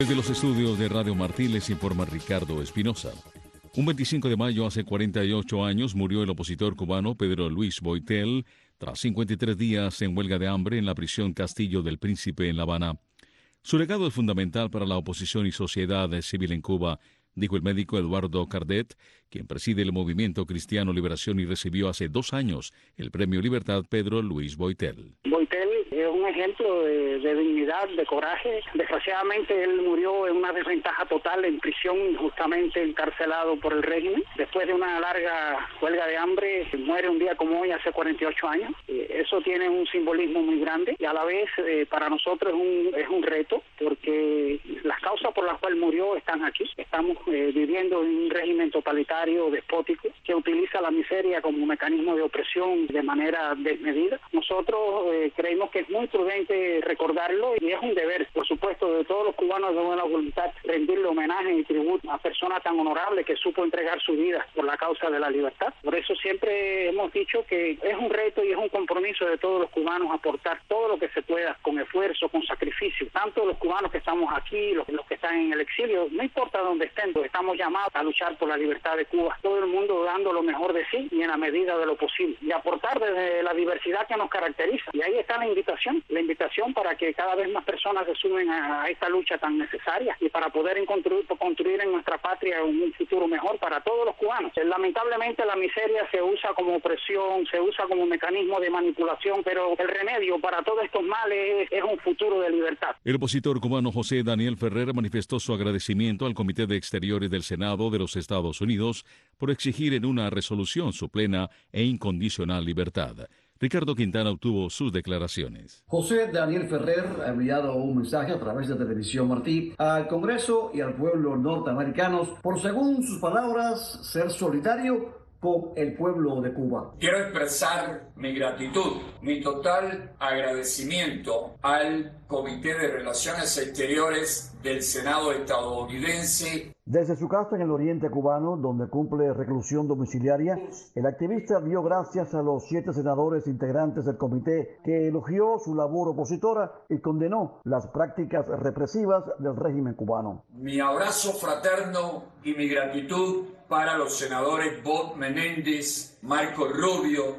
Desde los estudios de Radio Martí les informa Ricardo Espinosa. Un 25 de mayo hace 48 años murió el opositor cubano Pedro Luis Boitel tras 53 días en huelga de hambre en la prisión Castillo del Príncipe en La Habana. Su legado es fundamental para la oposición y sociedad civil en Cuba, dijo el médico Eduardo Cardet, quien preside el Movimiento Cristiano Liberación y recibió hace 2 años el Premio Libertad Pedro Luis Boitel. Boitel es un ejemplo de dignidad, de coraje. Desgraciadamente él murió en una desventaja total en prisión, injustamente encarcelado por el régimen. Después de una larga huelga de hambre, muere un día como hoy, hace 48 años. Eso tiene un simbolismo muy grande y a la vez para nosotros es un reto, porque las causas por las cuales murió están aquí. Estamos viviendo en un régimen totalitario, despótico, que utiliza la miseria como un mecanismo de opresión de manera desmedida. Nosotros creemos que es muy prudente recordarlo y es un deber, por supuesto, de todos los cubanos de buena voluntad, rendirle homenaje y tributo a personas tan honorables que supo entregar su vida por la causa de la libertad. Por eso siempre hemos dicho que es un reto y es un compromiso de todos los cubanos aportar todo lo que se pueda, con esfuerzo, con sacrificio. Tanto los cubanos que estamos aquí, los que están en el exilio, no importa dónde estén, estamos llamados a luchar por la libertad de Cuba. Todo el mundo dando lo mejor de sí y en la medida de lo posible. Y aportar desde la diversidad que nos caracteriza. Y ahí está la invitación para que cada vez más personas se sumen a esta lucha tan necesaria y para poder construir en nuestra patria un futuro mejor para todos los cubanos. Lamentablemente la miseria se usa como opresión, se usa como mecanismo de manipulación, pero el remedio para todos estos males es un futuro de libertad. El opositor cubano José Daniel Ferrer manifestó su agradecimiento al Comité de Exteriores del Senado de los Estados Unidos por exigir en una resolución su plena e incondicional libertad. Ricardo Quintana obtuvo sus declaraciones. José Daniel Ferrer ha enviado un mensaje a través de Televisión Martí al Congreso y al pueblo norteamericanos por, según sus palabras, ser solidario con el pueblo de Cuba. Quiero expresar mi gratitud, mi total agradecimiento al Comité de Relaciones Exteriores del Senado estadounidense. Desde su casa en el oriente cubano, donde cumple reclusión domiciliaria, el activista dio gracias a los 7 senadores integrantes del comité que elogió su labor opositora y condenó las prácticas represivas del régimen cubano. Mi abrazo fraterno y mi gratitud para los senadores Bob Menéndez, Marco Rubio,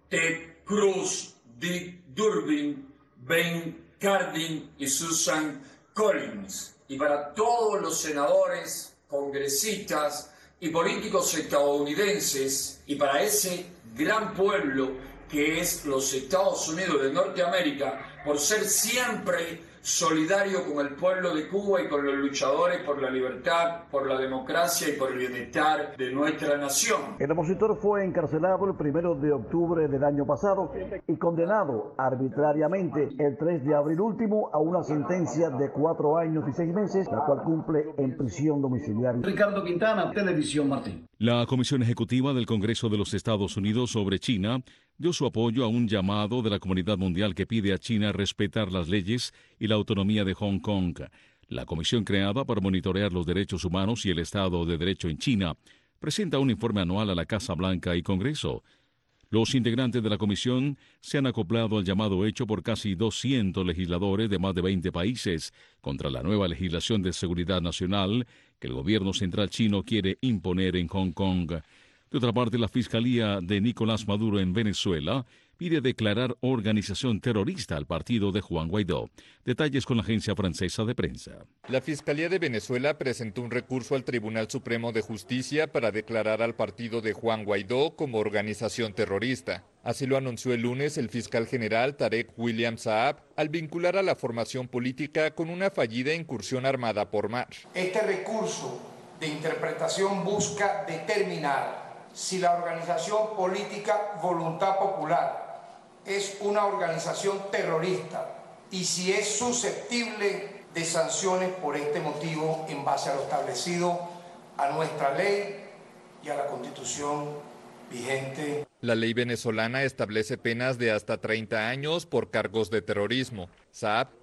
Ted Cruz, Dick Durbin, Ben Cardin y Susan Collins. Y para todos los senadores, congresistas y políticos estadounidenses, y para ese gran pueblo que es los Estados Unidos de Norteamérica, por ser siempre solidario con el pueblo de Cuba y con los luchadores por la libertad, por la democracia y por el bienestar de nuestra nación. El opositor fue encarcelado el 1 de octubre del año pasado y condenado arbitrariamente el 3 de abril último a una sentencia de 4 años y 6 meses, la cual cumple en prisión domiciliaria. Ricardo Quintana, Televisión Martí. La Comisión Ejecutiva del Congreso de los Estados Unidos sobre China dio su apoyo a un llamado de la comunidad mundial que pide a China respetar las leyes y la autonomía de Hong Kong. La comisión creada para monitorear los derechos humanos y el Estado de Derecho en China presenta un informe anual a la Casa Blanca y Congreso. Los integrantes de la comisión se han acoplado al llamado hecho por casi 200 legisladores de más de 20 países contra la nueva legislación de seguridad nacional que el gobierno central chino quiere imponer en Hong Kong. De otra parte, la Fiscalía de Nicolás Maduro en Venezuela pide declarar organización terrorista al partido de Juan Guaidó. Detalles con la agencia francesa de prensa. La Fiscalía de Venezuela presentó un recurso al Tribunal Supremo de Justicia para declarar al partido de Juan Guaidó como organización terrorista. Así lo anunció el lunes el fiscal general Tarek William Saab al vincular a la formación política con una fallida incursión armada por mar. Este recurso de interpretación busca determinar si la organización política Voluntad Popular es una organización terrorista y si es susceptible de sanciones por este motivo en base a lo establecido a nuestra ley y a la Constitución vigente. La ley venezolana establece penas de hasta 30 años por cargos de terrorismo. Saab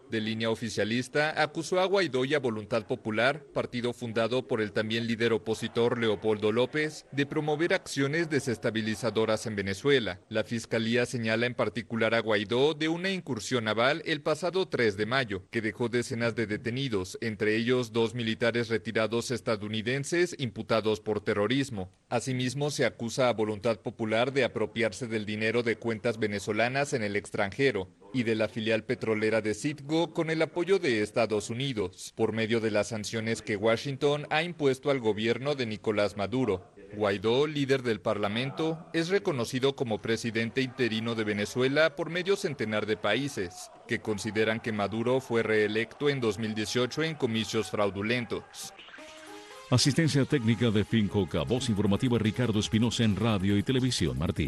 De línea oficialista, acusó a Guaidó y a Voluntad Popular, partido fundado por el también líder opositor Leopoldo López, de promover acciones desestabilizadoras en Venezuela. La Fiscalía señala en particular a Guaidó de una incursión naval el pasado 3 de mayo, que dejó decenas de detenidos, entre ellos 2 militares retirados estadounidenses imputados por terrorismo. Asimismo, se acusa a Voluntad Popular de apropiarse del dinero de cuentas venezolanas en el extranjero y de la filial petrolera de Citgo con el apoyo de Estados Unidos, por medio de las sanciones que Washington ha impuesto al gobierno de Nicolás Maduro. Guaidó, líder del Parlamento, es reconocido como presidente interino de Venezuela por medio centenar de países, que consideran que Maduro fue reelecto en 2018 en comicios fraudulentos. Asistencia técnica de Fincoca, voz informativa Ricardo Espinosa en Radio y Televisión Martí.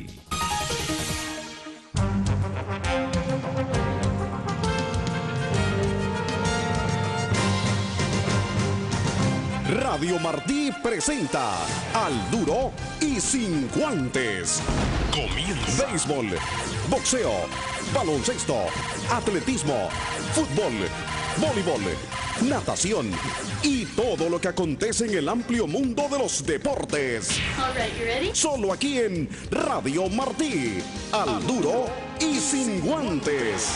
Radio Martí presenta Al Duro y Sin Guantes. Comienza. Béisbol, boxeo, baloncesto, atletismo, fútbol, voleibol, natación y todo lo que acontece en el amplio mundo de los deportes. All right, you ready? Solo aquí en Radio Martí. Al Duro y Sin Guantes.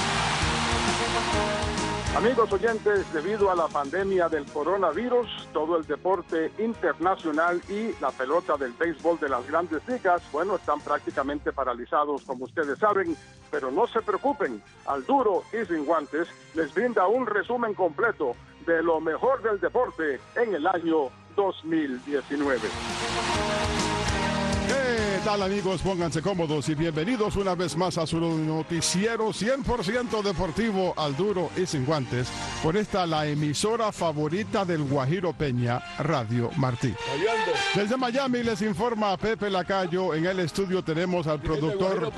Amigos oyentes, debido a la pandemia del coronavirus, todo el deporte internacional y la pelota del béisbol de las grandes ligas, bueno, están prácticamente paralizados, como ustedes saben, pero no se preocupen, Al Duro y Sin Guantes les brinda un resumen completo de lo mejor del deporte en el año 2019. ¿Qué tal, amigos? Pónganse cómodos y bienvenidos una vez más a su noticiero 100% deportivo Al Duro y Sin Guantes, por esta la emisora favorita del Guajiro Peña, Radio Martí. Desde Miami les informa Pepe Lacayo. En el estudio tenemos al productor,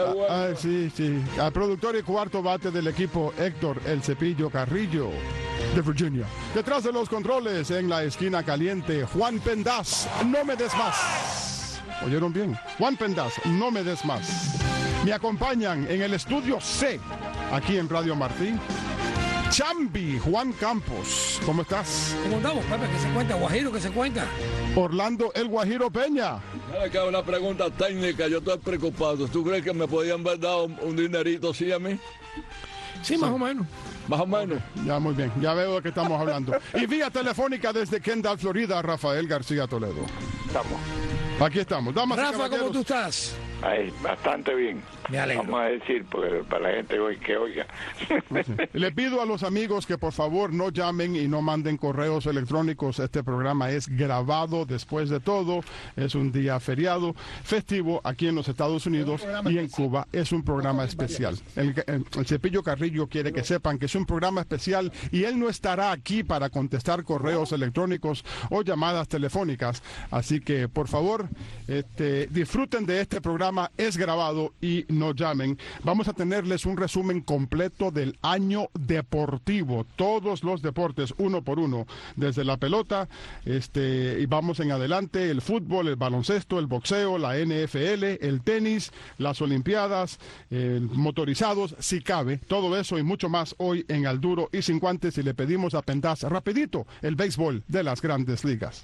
al productor y cuarto bate del equipo, Héctor El Cepillo Carrillo, de Virginia. Detrás de los controles, en la esquina caliente, Juan Pendaz. No me des más. ¿Oyeron bien? Juan Pendaz, no me des más. Me acompañan en el estudio C, aquí en Radio Martí, Chambi Juan Campos. ¿Cómo estás? ¿Cómo andamos, Pepe? ¿Qué se cuenta? Guajiro, ¿qué se cuenta? Orlando El Guajiro Peña. Acá una pregunta técnica, yo estoy preocupado. ¿Tú crees que me podían haber dado un dinerito así a mí? Sí, más o menos. Más o menos. Ya, muy bien. Ya veo de qué estamos hablando. Y vía telefónica desde Kendall, Florida, Rafael García Toledo. Estamos. Aquí estamos. Damas Rafa, y caballeros. ¿cómo tú estás? Ahí, bastante bien. Me alegro. Vamos a decir, porque para la gente hoy que oiga. Le pido a los amigos que por favor no llamen y no manden correos electrónicos. Este programa es grabado después de todo. Es un día feriado, festivo aquí en los Estados Unidos y en Cuba. Es un programa especial. El Cepillo Carrillo quiere que sepan que es un programa especial y él no estará aquí para contestar correos electrónicos o llamadas telefónicas. Así que por favor, disfruten de este programa. Es grabado y no llamen. Vamos a tenerles un resumen completo del año deportivo, todos los deportes, uno por uno, desde la pelota, y vamos en adelante, el fútbol, el baloncesto, el boxeo, la NFL, el tenis, las olimpiadas, motorizados, si cabe, todo eso y mucho más hoy en Al Duro y Sin Guantes, y le pedimos a Pendaz rapidito el béisbol de las grandes ligas.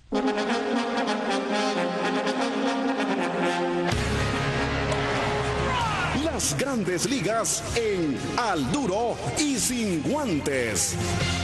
Las grandes ligas en Al Duro y Sin Guantes.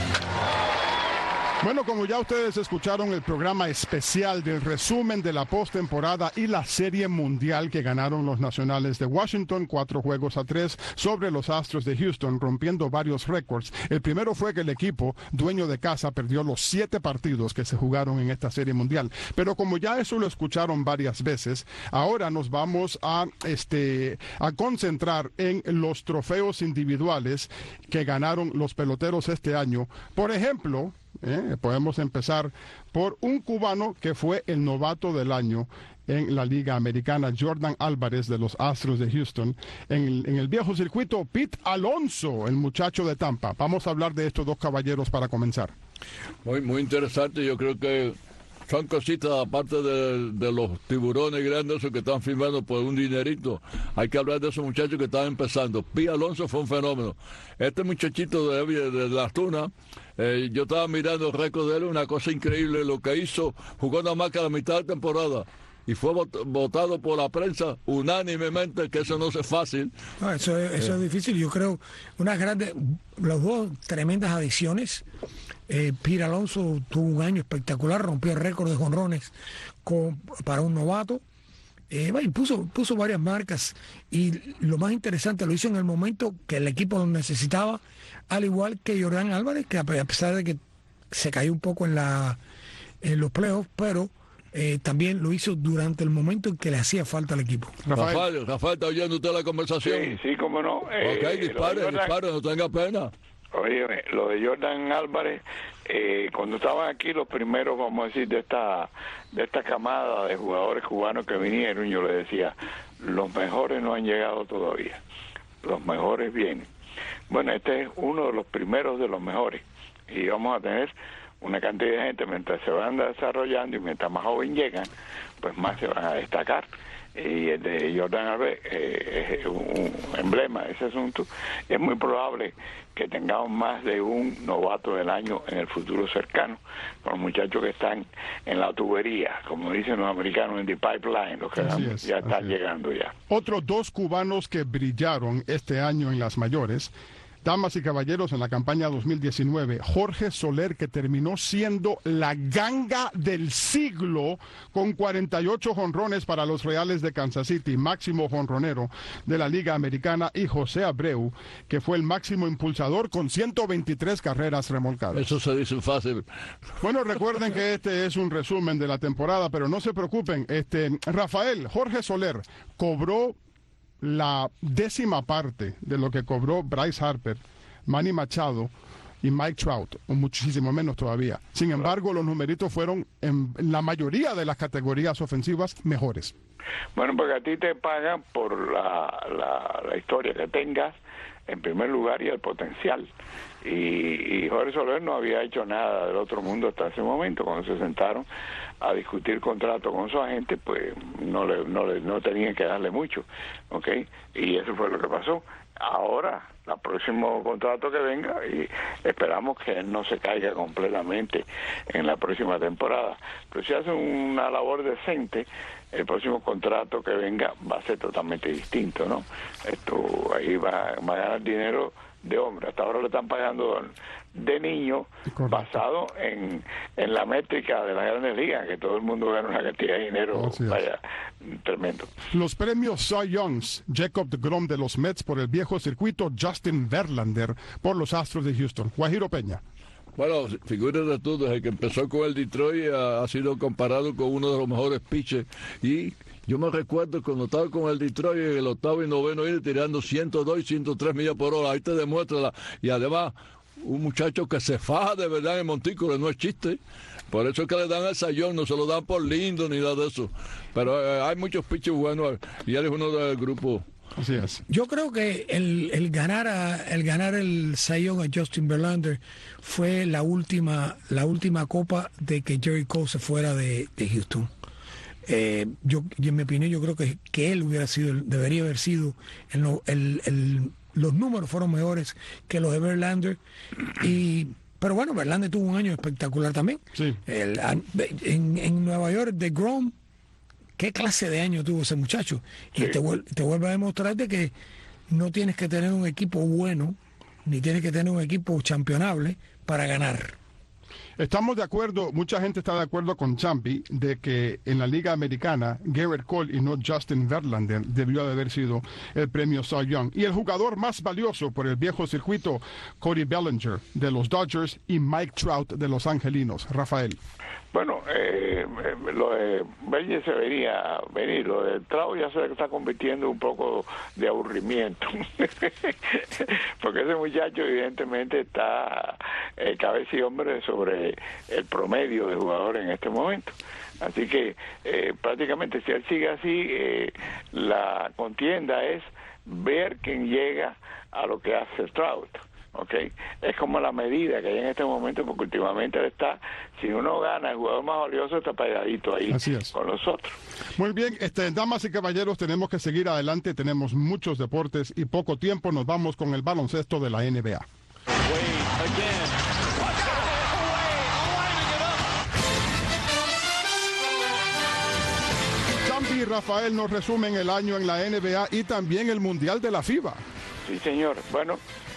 Bueno, como ya ustedes escucharon, el programa especial del resumen de la postemporada y la Serie Mundial que ganaron los Nacionales de Washington, 4-3 sobre los Astros de Houston, rompiendo varios récords. El primero fue que el equipo, dueño de casa, perdió los 7 partidos que se jugaron en esta Serie Mundial. Pero como ya eso lo escucharon varias veces, ahora nos vamos a concentrar en los trofeos individuales que ganaron los peloteros este año. Por ejemplo, podemos empezar por un cubano que fue el novato del año en la Liga Americana, Jordan Álvarez de los Astros de Houston. En el viejo circuito, Pete Alonso, el muchacho de Tampa. Vamos a hablar de estos dos caballeros para comenzar. Muy interesante. Yo creo que son cositas aparte de los tiburones grandes esos que están firmando por un dinerito. Hay que hablar de esos muchachos que están empezando. Pi Alonso fue un fenómeno. Este muchachito de las Tunas, yo estaba mirando el récord de él, una cosa increíble lo que hizo, jugó nada más que a la mitad de temporada. Y fue votado por la prensa unánimemente, que eso no es fácil. No, eso es difícil. Yo creo los dos tremendas adiciones. Pete Alonso tuvo un año espectacular, rompió el récord de jonrones para un novato. Y puso varias marcas. Y lo más interesante, lo hizo en el momento que el equipo lo necesitaba, al igual que Jordan Álvarez, que a pesar de que se cayó un poco en los playoffs, pero también lo hizo durante el momento en que le hacía falta al equipo. Rafael, ¿está oyendo usted la conversación? Sí, cómo no. Ok, dispare, no tenga pena. Oye, lo de Jordan Álvarez, cuando estaban aquí los primeros, vamos a decir, de esta camada de jugadores cubanos que vinieron, yo le decía, los mejores no han llegado todavía, los mejores vienen. Bueno, este es uno de los primeros de los mejores, y vamos a tener una cantidad de gente, mientras se van desarrollando y mientras más joven llegan, pues más se van a destacar. Y el de Jordan Álvarez es un emblema de ese asunto. Es muy probable que tengamos más de un novato del año en el futuro cercano, con los muchachos que están en la tubería, como dicen los americanos, en the pipeline, los que ya están llegando ya. Otros dos cubanos que brillaron este año en las mayores, damas y caballeros, en la campaña 2019, Jorge Soler, que terminó siendo la ganga del siglo con 48 jonrones para los Reales de Kansas City, máximo jonronero de la Liga Americana, y José Abreu, que fue el máximo impulsador con 123 carreras remolcadas. Eso se dice fácil. Bueno, recuerden que este es un resumen de la temporada, pero no se preocupen. Rafael, Jorge Soler cobró la 10ª parte de lo que cobró Bryce Harper, Manny Machado y Mike Trout, o muchísimo menos todavía. Sin embargo, los numeritos fueron en la mayoría de las categorías ofensivas mejores. Bueno, porque a ti te pagan por la historia que tengas, en primer lugar, y el potencial. Y Jorge Soler no había hecho nada del otro mundo hasta ese momento. Cuando se sentaron a discutir contrato con su agente, pues no tenían que darle mucho, ¿ok? Y eso fue lo que pasó. Ahora, el próximo contrato que venga, y esperamos que él no se caiga completamente en la próxima temporada. Pero si hace una labor decente, el próximo contrato que venga va a ser totalmente distinto, ¿no? Ahí va a ganar dinero de hombre. Hasta ahora le están pagando de niño, basado en la métrica de las grandes ligas, que todo el mundo gana una cantidad de dinero, tremendo. Los premios Cy Youngs, Jacob deGrom de los Mets por el viejo circuito, Justin Verlander por los Astros de Houston. Guajiro Peña. Bueno, figúrate tú, desde que empezó con el Detroit ha sido comparado con uno de los mejores pitchers. Y yo me recuerdo cuando estaba con el Detroit en el 8º y 9º inning tirando 102 y 103 millas por hora. Ahí te demuestra y además un muchacho que se faja de verdad en Montículo, no es chiste. Por eso es que le dan el sayón, no se lo dan por lindo ni nada de eso. Pero hay muchos pitchers buenos y él es uno del grupo. Así es. Yo creo que el ganar el Cy Young a Justin Verlander fue la última copa de que Jerry Cole se fuera de Houston. Yo en mi opinión, yo creo que él debería haber sido los números fueron mejores que los de Verlander, pero bueno, Verlander tuvo un año espectacular también. Sí. En Nueva York, deGrom, ¿qué clase de año tuvo ese muchacho? Y te vuelve a demostrarte que no tienes que tener un equipo bueno, ni tienes que tener un equipo championable para ganar. Estamos de acuerdo, mucha gente está de acuerdo con Champi de que en la Liga Americana Gerrit Cole y no Justin Verlander debió de haber sido el premio Cy Young. Y el jugador más valioso por el viejo circuito, Cody Bellinger de los Dodgers y Mike Trout de los Angelinos. Rafael. Bueno, lo de Bellinger se vería venir, lo de Trout ya se está convirtiendo un poco de aburrimiento, porque ese muchacho evidentemente está cabeza y hombre sobre el promedio de jugadores en este momento. Así que prácticamente si él sigue así, la contienda es ver quién llega a lo que hace Trout. ¿okay? Es como la medida que hay en este momento, porque últimamente él está, si uno gana, el jugador más valioso está pegadito ahí con los otros. Muy bien, damas y caballeros, tenemos que seguir adelante, tenemos muchos deportes y poco tiempo. Nos vamos con el baloncesto de la NBA. Champi y Rafael nos resumen el año en la NBA y también el Mundial de la FIBA. Sí, señor. Bueno,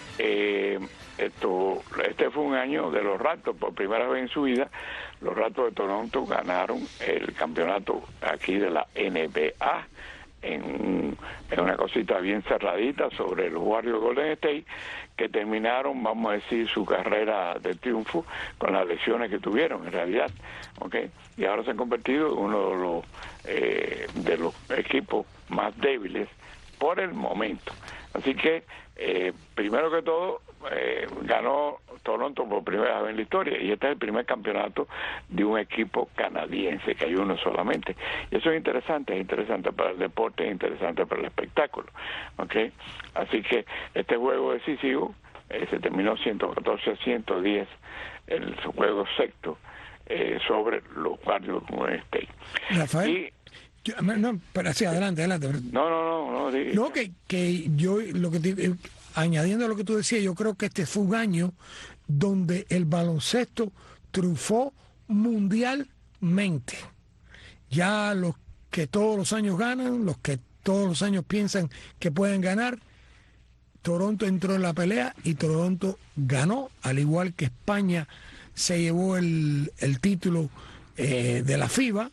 este fue un año de los Raptors. Por primera vez en su vida, los Raptors de Toronto ganaron el campeonato aquí de la NBA en una cosita bien cerradita sobre los Warriors Golden State, que terminaron, vamos a decir, su carrera de triunfo con las lesiones que tuvieron en realidad, ¿okay? Y ahora se han convertido en uno de los equipos más débiles por el momento. Así que primero que todo ganó Toronto por primera vez en la historia, y este es el primer campeonato de un equipo canadiense, que hay uno solamente, y eso es interesante para el deporte, es interesante para el espectáculo, ¿okay? Así que este juego decisivo se terminó 114-110, el juego sexto sobre los Warriors Golden State. Rafael, no, pero sí, adelante. No, que yo lo que añadiendo a lo que tú decías, yo creo que este fue un año donde el baloncesto triunfó mundialmente. Ya los que todos los años ganan, los que todos los años piensan que pueden ganar, Toronto entró en la pelea y Toronto ganó, al igual que España se llevó el título de la FIBA.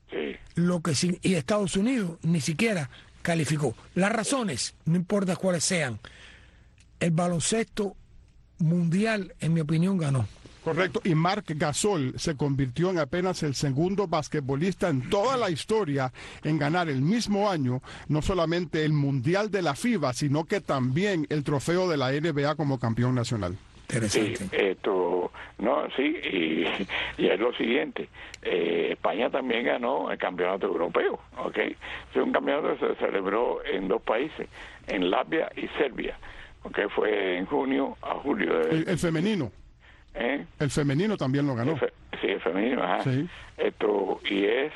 Sí. Y Estados Unidos ni siquiera calificó. Las razones, no importa cuáles sean, el baloncesto mundial, en mi opinión, ganó. Correcto, y Marc Gasol se convirtió en apenas el segundo basquetbolista en toda la historia en ganar el mismo año, no solamente el Mundial de la FIBA, sino que también el trofeo de la NBA como campeón nacional. Interesante. Sí, y es lo siguiente, España también ganó el campeonato europeo, ¿okay? Es un campeonato que se celebró en dos países, en Latvia y Serbia, ¿okay? Fue en junio a julio. El femenino. El femenino también lo ganó. El femenino, ajá. Sí. Y es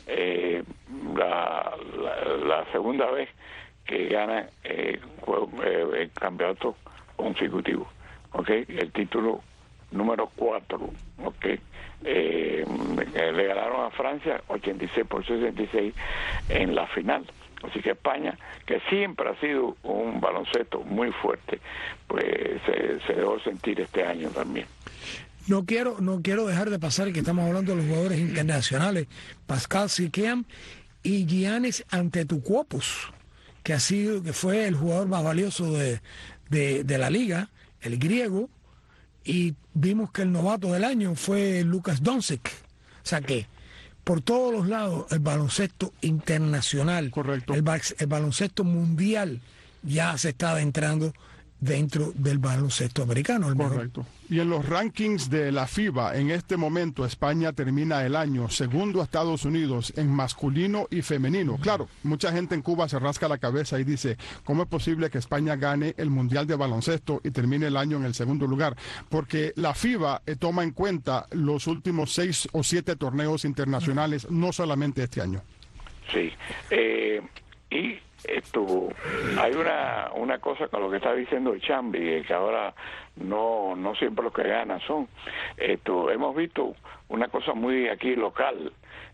la segunda vez que gana el campeonato consecutivo, ¿okay? El título número 4, ¿okay? Le ganaron a Francia 86-66 en la final. Así que España, que siempre ha sido un baloncesto muy fuerte, pues se dejó sentir este año también. No quiero dejar de pasar que estamos hablando de los jugadores internacionales, Pascal Siakam y Giannis Antetokounmpo, que fue el jugador más valioso de la liga, el griego, y vimos que el novato del año fue Lukas Doncic. O sea que por todos los lados el baloncesto internacional, correcto, el baloncesto mundial ya se está adentrando dentro del baloncesto americano. Correcto. Y en los rankings de la FIBA, en este momento España termina el año segundo a Estados Unidos en masculino y femenino. Claro, mucha gente en Cuba se rasca la cabeza y dice, ¿cómo es posible que España gane el Mundial de Baloncesto y termine el año en el segundo lugar? Porque la FIBA toma en cuenta los últimos 6 o 7 torneos internacionales, no solamente este año. Sí, y hay una cosa con lo que está diciendo el Chambi, que ahora no siempre los que ganan son. Hemos visto una cosa muy aquí local.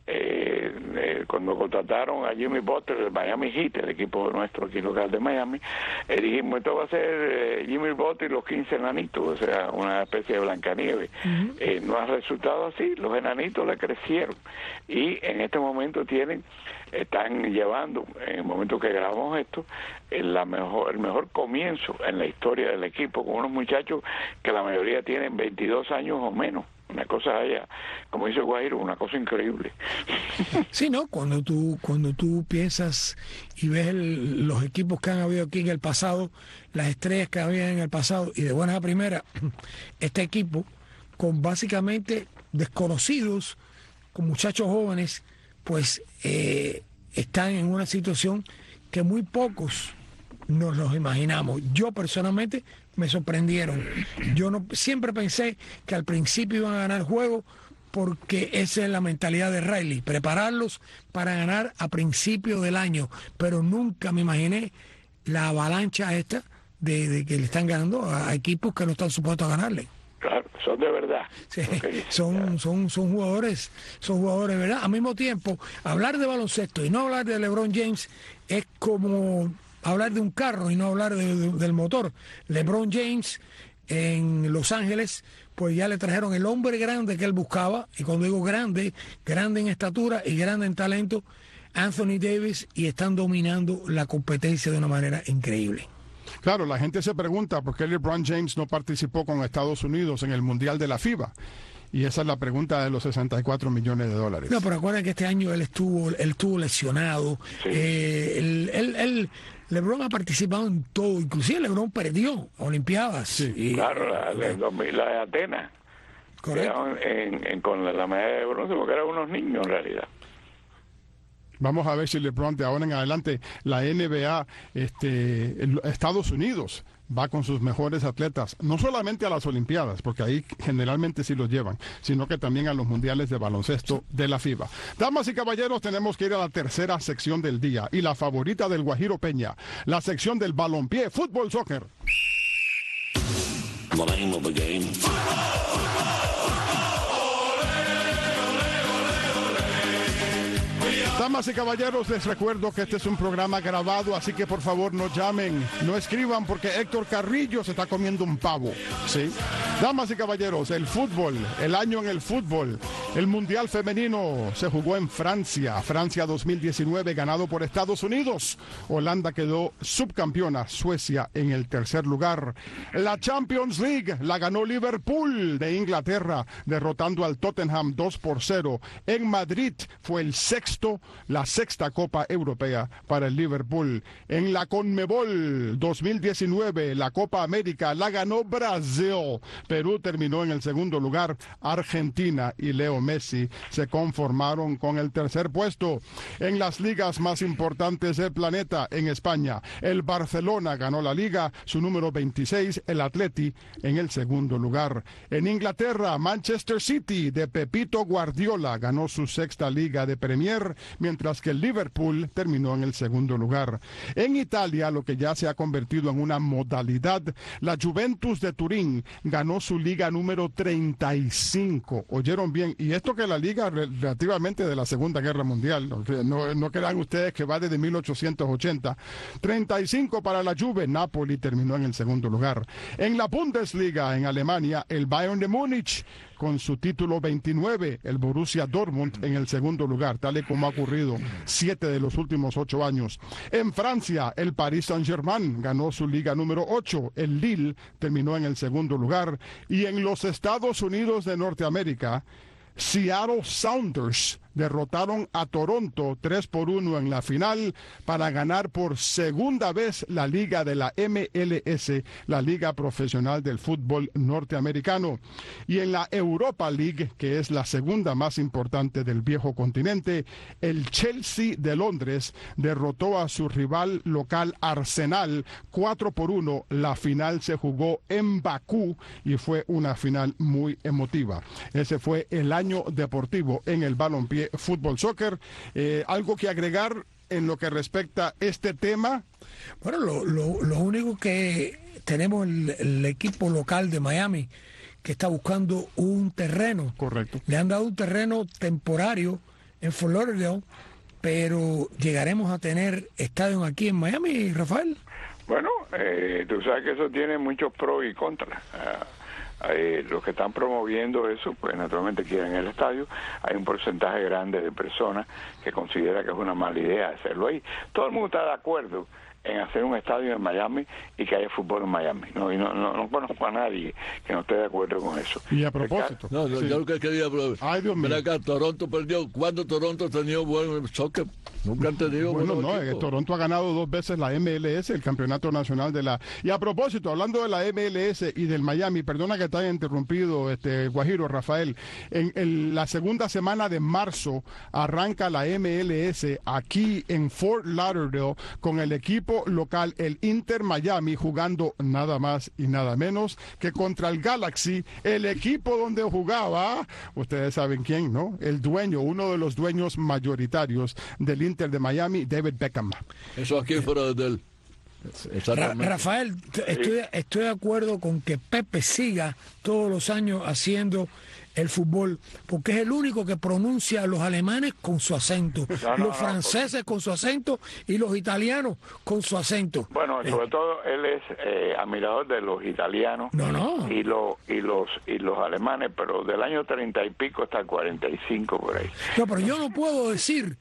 Cuando contrataron a Jimmy Butler del Miami Heat, el equipo nuestro aquí local de Miami, dijimos, esto va a ser Jimmy Butler y los 15 enanitos, o sea, una especie de Blancanieves. No ha resultado así, los enanitos le crecieron y en este momento están llevando, en el momento que grabamos esto, el mejor comienzo en la historia del equipo, con unos muchachos que la mayoría tienen 22 años o menos. Una cosa allá, como dice Guairo, una cosa increíble. Sí, ¿no? Cuando tú piensas y ves los equipos que han habido aquí en el pasado, las estrellas que había en el pasado, y de buenas a primeras, este equipo, con básicamente desconocidos, con muchachos jóvenes, pues están en una situación que muy pocos nos los imaginamos. Yo personalmente me sorprendieron. Yo no siempre pensé que al principio iban a ganar el juego, porque esa es la mentalidad de Riley, prepararlos para ganar a principio del año, pero nunca me imaginé la avalancha esta de que le están ganando a equipos que no están supuestos a ganarle. Claro, son de verdad. Sí, son jugadores, de verdad. Al mismo tiempo, hablar de baloncesto y no hablar de LeBron James es como hablar de un carro y no hablar del motor. LeBron James en Los Ángeles, pues ya le trajeron el hombre grande que él buscaba, y cuando digo grande en estatura y grande en talento, Anthony Davis, y están dominando la competencia de una manera increíble. Claro, la gente se pregunta por qué LeBron James no participó con Estados Unidos en el Mundial de la FIBA. Y esa es la pregunta de los $64 millones. No, pero acuérdense que este año él estuvo lesionado. Sí. LeBron ha participado en todo, inclusive LeBron perdió Olimpiadas. Sí. Claro, la de Atenas. Correcto. Con la medalla de bronce, porque eran unos niños en realidad. Vamos a ver si LeBron de ahora en adelante, la NBA, Estados Unidos va con sus mejores atletas, no solamente a las Olimpiadas, porque ahí generalmente sí los llevan, sino que también a los mundiales de baloncesto de la FIBA. Damas y caballeros, tenemos que ir a la tercera sección del día, y la favorita del Guajiro Peña, la sección del balompié, fútbol, soccer. The name of the game. Damas y caballeros, les recuerdo que este es un programa grabado, así que por favor no llamen, no escriban, porque Héctor Carrillo se está comiendo un pavo, ¿sí? Damas y caballeros, el fútbol, el año en el fútbol, el Mundial Femenino se jugó en Francia, Francia 2019, ganado por Estados Unidos. Holanda quedó subcampeona, Suecia en el tercer lugar. La Champions League la ganó Liverpool de Inglaterra, derrotando al Tottenham 2-0. En Madrid fue la sexta Copa Europea para el Liverpool. En la Conmebol 2019, la Copa América la ganó Brasil. Perú terminó en el segundo lugar. Argentina y Leo Messi se conformaron con el tercer puesto. En las ligas más importantes del planeta, en España, el Barcelona ganó la liga, su número 26, el Atleti en el segundo lugar. En Inglaterra, Manchester City de Pepito Guardiola ganó su sexta liga de Premier, mientras que el Liverpool terminó en el segundo lugar. En Italia, lo que ya se ha convertido en una modalidad, la Juventus de Turín ganó su liga número 35. ¿Oyeron bien? Y esto que la liga relativamente de la Segunda Guerra Mundial, no crean ustedes que va desde 1880. 35 para la Juve, Napoli terminó en el segundo lugar. En la Bundesliga, en Alemania, el Bayern de Múnich con su título 29, el Borussia Dortmund en el segundo lugar, tal y como ha ocurrido 7 de los últimos 8 años. En Francia, el Paris Saint-Germain ganó su liga número 8, el Lille terminó en el segundo lugar, y en los Estados Unidos de Norteamérica, Seattle Sounders derrotaron a Toronto 3-1 en la final para ganar por segunda vez la liga de la MLS, la liga profesional del fútbol norteamericano. Y en la Europa League, que es la segunda más importante del viejo continente, el Chelsea de Londres derrotó a su rival local Arsenal 4-1. La final se jugó en Bakú y fue una final muy emotiva. Ese fue el año deportivo en el balompié fútbol soccer. ¿Algo que agregar en lo que respecta a este tema? Bueno, lo único que tenemos el equipo local de Miami, que está buscando un terreno. Correcto. Le han dado un terreno temporario en Fort Lauderdale, pero llegaremos a tener estadio aquí en Miami, Rafael. Bueno, tú sabes que eso tiene muchos pros y contras. Los que están promoviendo eso, pues naturalmente quieren el estadio. Hay un porcentaje grande de personas que considera que es una mala idea hacerlo ahí. Todo el mundo está de acuerdo en hacer un estadio en Miami y que haya fútbol en Miami. No conozco a nadie que no esté de acuerdo con eso. Y a propósito. Sí. Yo lo que quería... Ay, Dios mío. Mira acá, Toronto perdió. ¿Cuándo Toronto ha tenido buen soccer? Nunca han tenido bueno, Toronto ha ganado 2 veces la MLS, el campeonato nacional de la... Y a propósito, hablando de la MLS y del Miami, perdona que te haya interrumpido, Guajiro, Rafael, en la segunda semana de marzo arranca la MLS aquí en Fort Lauderdale con el equipo equipo local, el Inter Miami, jugando nada más y nada menos que contra el Galaxy, el equipo donde jugaba, ustedes saben quién, ¿no? El dueño, uno de los dueños mayoritarios del Inter de Miami, David Beckham. Eso aquí fuera del... Rafael, estoy de acuerdo con que Pepe siga todos los años haciendo el fútbol, porque es el único que pronuncia a los alemanes con su acento, los franceses con su acento y los italianos con su acento. Bueno, sobre todo él es admirador de los italianos y los alemanes, pero del año 30 y pico hasta 45 por ahí. No, pero yo no puedo decir,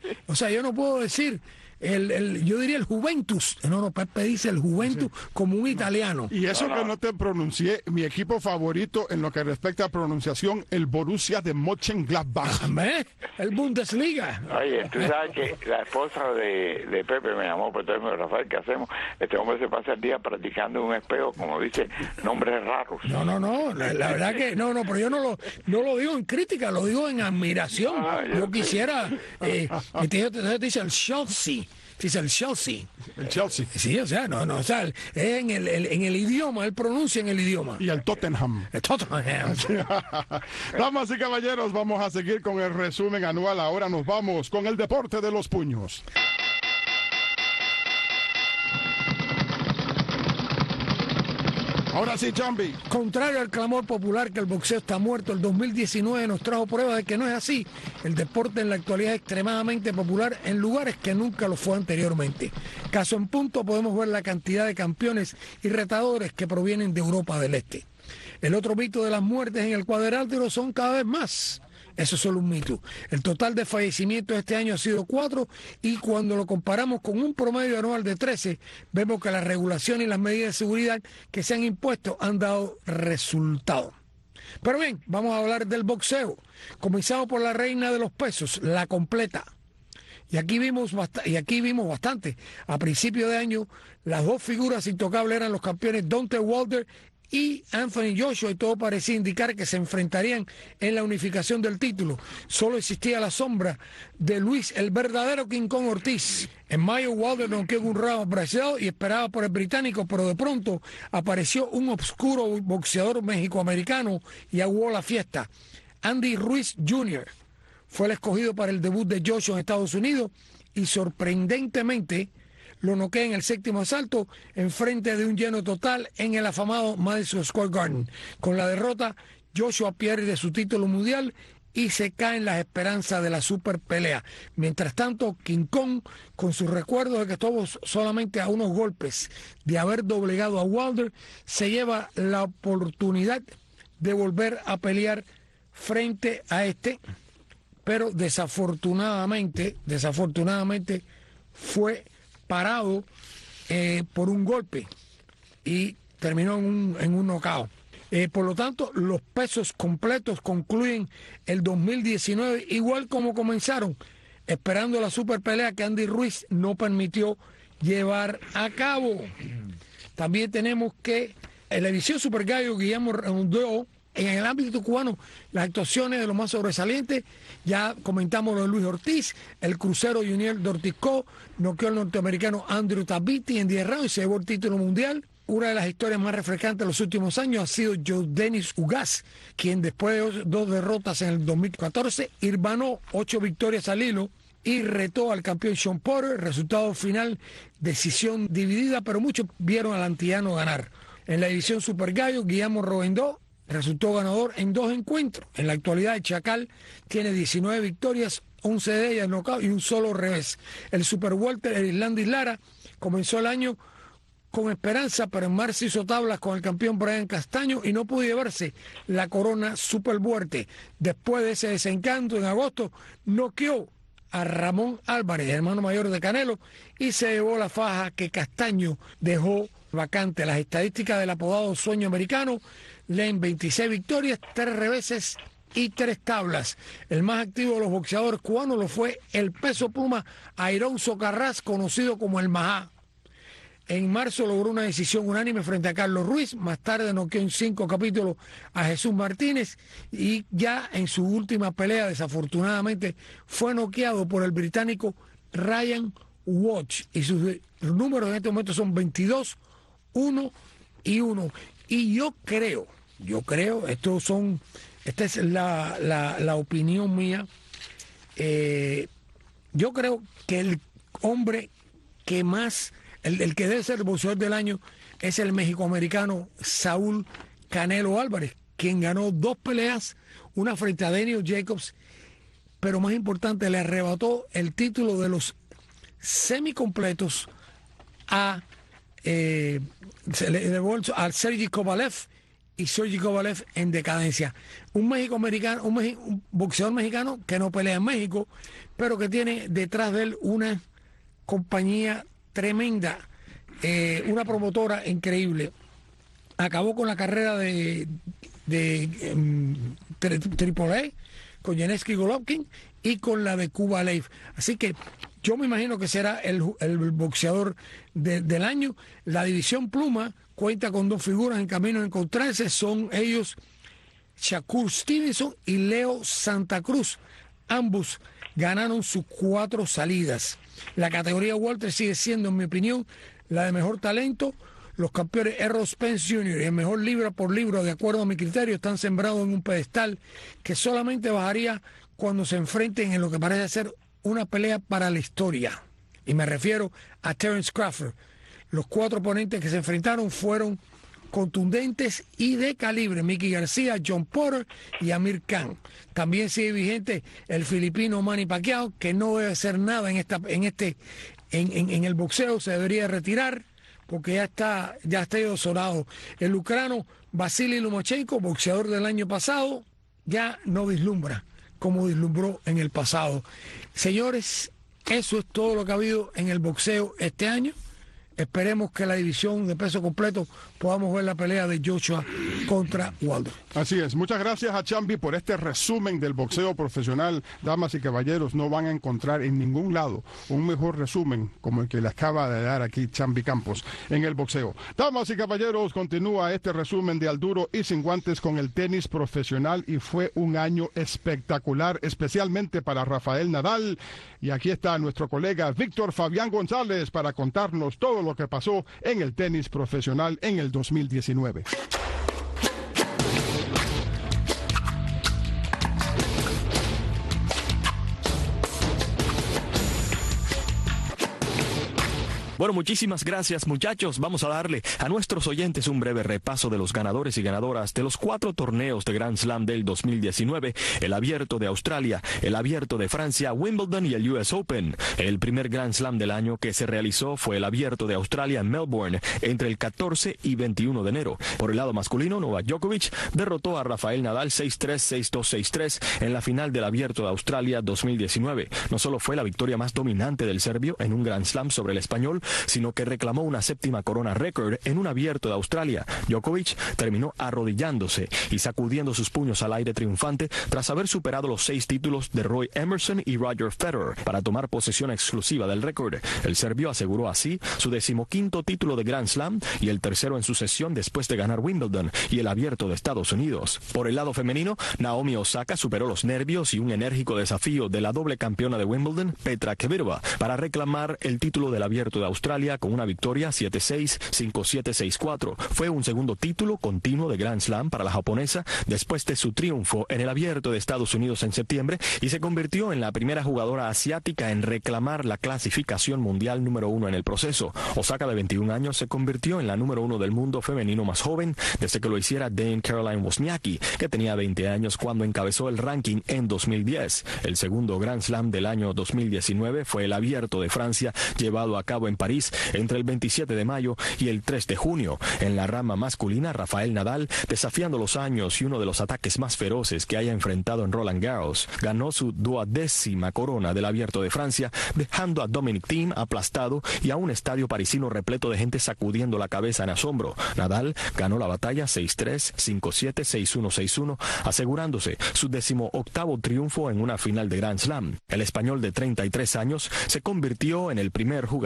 yo diría el Juventus. No, Pepe dice el Juventus como un italiano. Y eso que no te pronuncié, mi equipo favorito en lo que respecta a pronunciación, el Borussia de Mönchengladbach. El Bundesliga. Oye, tú sabes que la esposa de Pepe me llamó, pero entonces, Rafael, ¿qué hacemos? Este hombre se pasa el día practicando en un espejo, como dice, nombres raros. No, la verdad que pero yo no lo digo en crítica, lo digo en admiración. Yo quisiera, te dice el Chelsea. Dice el Chelsea. El Chelsea. Sí, o sea, es en el idioma, él pronuncia en el idioma. Y el Tottenham. El Tottenham. Damas y caballeros, vamos a seguir con el resumen anual. Ahora nos vamos con el deporte de los puños. Ahora sí, Jambi. Contrario al clamor popular que el boxeo está muerto, el 2019 nos trajo pruebas de que no es así. El deporte en la actualidad es extremadamente popular en lugares que nunca lo fue anteriormente. Caso en punto, podemos ver la cantidad de campeones y retadores que provienen de Europa del Este. El otro mito de las muertes en el cuadrilátero son cada vez más. Eso es solo un mito. El total de fallecimientos este año ha sido 4 y cuando lo comparamos con un promedio anual de 13, vemos que las regulaciones y las medidas de seguridad que se han impuesto han dado resultado. Pero bien, vamos a hablar del boxeo. Comenzamos por la reina de los pesos, la completa. Y aquí vimos bastante. A principio de año, las dos figuras intocables eran los campeones Deontay Wilder y Anthony Joshua, y todo parecía indicar que se enfrentarían en la unificación del título. Solo existía la sombra de Luis, el verdadero King Kong Ortiz. En mayo, Wilder noqueó un round braceado y esperaba por el británico, pero de pronto apareció un obscuro boxeador mexicoamericano y aguó la fiesta. Andy Ruiz Jr. fue el escogido para el debut de Joshua en Estados Unidos y sorprendentemente lo noquea en el séptimo asalto en frente de un lleno total en el afamado Madison Square Garden. Con la derrota, Joshua pierde su título mundial y se caen las esperanzas de la super pelea. Mientras tanto, King Kong, con sus recuerdos de que estuvo solamente a unos golpes de haber doblegado a Wilder, se lleva la oportunidad de volver a pelear frente a este, pero desafortunadamente fue parado por un golpe y terminó en un knockout. Por lo tanto, los pesos completos concluyen el 2019 igual como comenzaron, esperando la super pelea que Andy Ruiz no permitió llevar a cabo. También tenemos que en la edición Super Gallo, Guillermo Redondó. En el ámbito cubano, las actuaciones de los más sobresalientes, ya comentamos lo de Luis Ortiz, el crucero Junior de Ortizco, noqueó al norteamericano Andrew Tabiti en 10 rounds y se llevó el título mundial. Una de las historias más refrescantes de los últimos años ha sido Joe Dennis Ugas, quien después de 2 derrotas en el 2014, hirmanó 8 victorias al hilo y retó al campeón Sean Porter. Resultado final, decisión dividida, pero muchos vieron al antillano ganar. En la edición Super Gallo, Guillermo Rodendó resultó ganador en 2 encuentros. En la actualidad, el Chacal tiene 19 victorias, 11 de ellas knockout y un solo revés. El Super Welter, el Islandis Lara, comenzó el año con esperanza, pero en marzo hizo tablas con el campeón Brian Castaño y no pudo llevarse la corona Super Welter. Después de ese desencanto, en agosto, noqueó a Ramón Álvarez, hermano mayor de Canelo, y se llevó la faja que Castaño dejó vacante. Las estadísticas del apodado Sueño Americano leen 26 victorias, 3 reveses y 3 tablas. El más activo de los boxeadores cubanos lo fue el peso pluma Airón Socarrás, conocido como el Majá. En marzo logró una decisión unánime frente a Carlos Ruiz, más tarde noqueó en 5 capítulos a Jesús Martínez y ya en su última pelea desafortunadamente fue noqueado por el británico Ryan Watch, y sus números en este momento son 22, 1 y 1. Y yo creo, esta es la opinión mía, yo creo que el hombre que más, el que debe ser el boxeador del año es el mexicoamericano Saúl Canelo Álvarez, quien ganó 2 peleas, una frente a Daniel Jacobs, pero más importante, le arrebató el título de los semicompletos a Sergey Kovalev, y Sergey Kovalev en decadencia. Un boxeador mexicano que no pelea en México, pero que tiene detrás de él una compañía tremenda, una promotora increíble. Acabó con la carrera de Triple A, con Gennady Golovkin y con la de Kovalev. Así que yo me imagino que será el boxeador del año. La división pluma cuenta con 2 figuras en camino a encontrarse. Son ellos Shakur Stevenson y Leo Santa Cruz. Ambos ganaron sus 4 salidas. La categoría welter sigue siendo, en mi opinión, la de mejor talento. Los campeones Errol Spence Jr. y el mejor libra por libra, de acuerdo a mi criterio, están sembrados en un pedestal que solamente bajaría cuando se enfrenten en lo que parece ser una pelea para la historia. Y me refiero a Terence Crawford. Los 4 oponentes que se enfrentaron fueron contundentes y de calibre: Mickey García, John Porter y Amir Khan. También sigue vigente el filipino Manny Pacquiao, que no debe hacer nada en el boxeo, se debería retirar porque ya está desolado. El ucrano Vasily Lomachenko, boxeador del año pasado, ya no vislumbra como vislumbró en el pasado. Señores, eso es todo lo que ha habido en el boxeo este año. Esperemos que la división de peso completo podamos ver la pelea de Joshua contra Waldo. Así es. Muchas gracias a Chambi por este resumen del boxeo profesional. Damas y caballeros, no van a encontrar en ningún lado un mejor resumen como el que le acaba de dar aquí Chambi Campos en el boxeo. Damas y caballeros, continúa este resumen de Al Duro y Sin Guantes con el tenis profesional, y fue un año espectacular, especialmente para Rafael Nadal. Y aquí está nuestro colega Víctor Fabián González para contarnos todo lo que pasó en el tenis profesional en el 2019. Bueno, muchísimas gracias, muchachos. Vamos a darle a nuestros oyentes un breve repaso de los ganadores y ganadoras de los 4 torneos de Grand Slam del 2019, el Abierto de Australia, el Abierto de Francia, Wimbledon y el US Open. El primer Grand Slam del año que se realizó fue el Abierto de Australia en Melbourne entre el 14 y 21 de enero. Por el lado masculino, Novak Djokovic derrotó a Rafael Nadal 6-3, 6-2, 6-3 en la final del Abierto de Australia 2019. No solo fue la victoria más dominante del serbio en un Grand Slam sobre el español, sino que reclamó una 7ª corona récord en un Abierto de Australia. Djokovic terminó arrodillándose y sacudiendo sus puños al aire triunfante tras haber superado los 6 títulos de Roy Emerson y Roger Federer para tomar posesión exclusiva del récord. El serbio aseguró así su 15º título de Grand Slam y el tercero en sucesión después de ganar Wimbledon y el Abierto de Estados Unidos. Por el lado femenino, Naomi Osaka superó los nervios y un enérgico desafío de la doble campeona de Wimbledon, Petra Kvitova, para reclamar el título del Abierto de Australia con una victoria 7-6, 5-7, 6-4. Fue un segundo título continuo de Grand Slam para la japonesa después de su triunfo en el Abierto de Estados Unidos en septiembre, y se convirtió en la primera jugadora asiática en reclamar la clasificación mundial número 1 en el proceso. Osaka, de 21 años, se convirtió en la número 1 del mundo femenino más joven desde que lo hiciera Dame Caroline Wozniacki, que tenía 20 años cuando encabezó el ranking en 2010. El segundo Grand Slam del año 2019 fue el Abierto de Francia, llevado a cabo en París entre el 27 de mayo y el 3 de junio. En la rama masculina, Rafael Nadal, desafiando los años y uno de los ataques más feroces que haya enfrentado en Roland Garros, ganó su 12ª corona del Abierto de Francia, dejando a Dominic Thiem aplastado y a un estadio parisino repleto de gente sacudiendo la cabeza en asombro. Nadal ganó la batalla 6-3, 5-7, 6-1, 6-1, asegurándose su 18º triunfo en una final de Grand Slam. El español de 33 años se convirtió en el primer jugador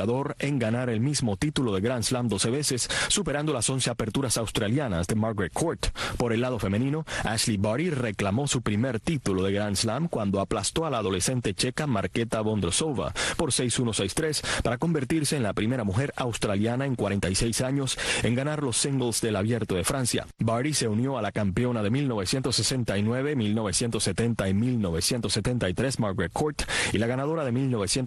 en ganar el mismo título de Grand Slam 12 veces, superando las 11 aperturas australianas de Margaret Court. Por el lado femenino, Ashley Barty reclamó su primer título de Grand Slam cuando aplastó a la adolescente checa Marketa Vondrousova por 6-1, 6-3 para convertirse en la primera mujer australiana en 46 años en ganar los singles del Abierto de Francia. Barty se unió a la campeona de 1969, 1970 y 1973 Margaret Court y la ganadora de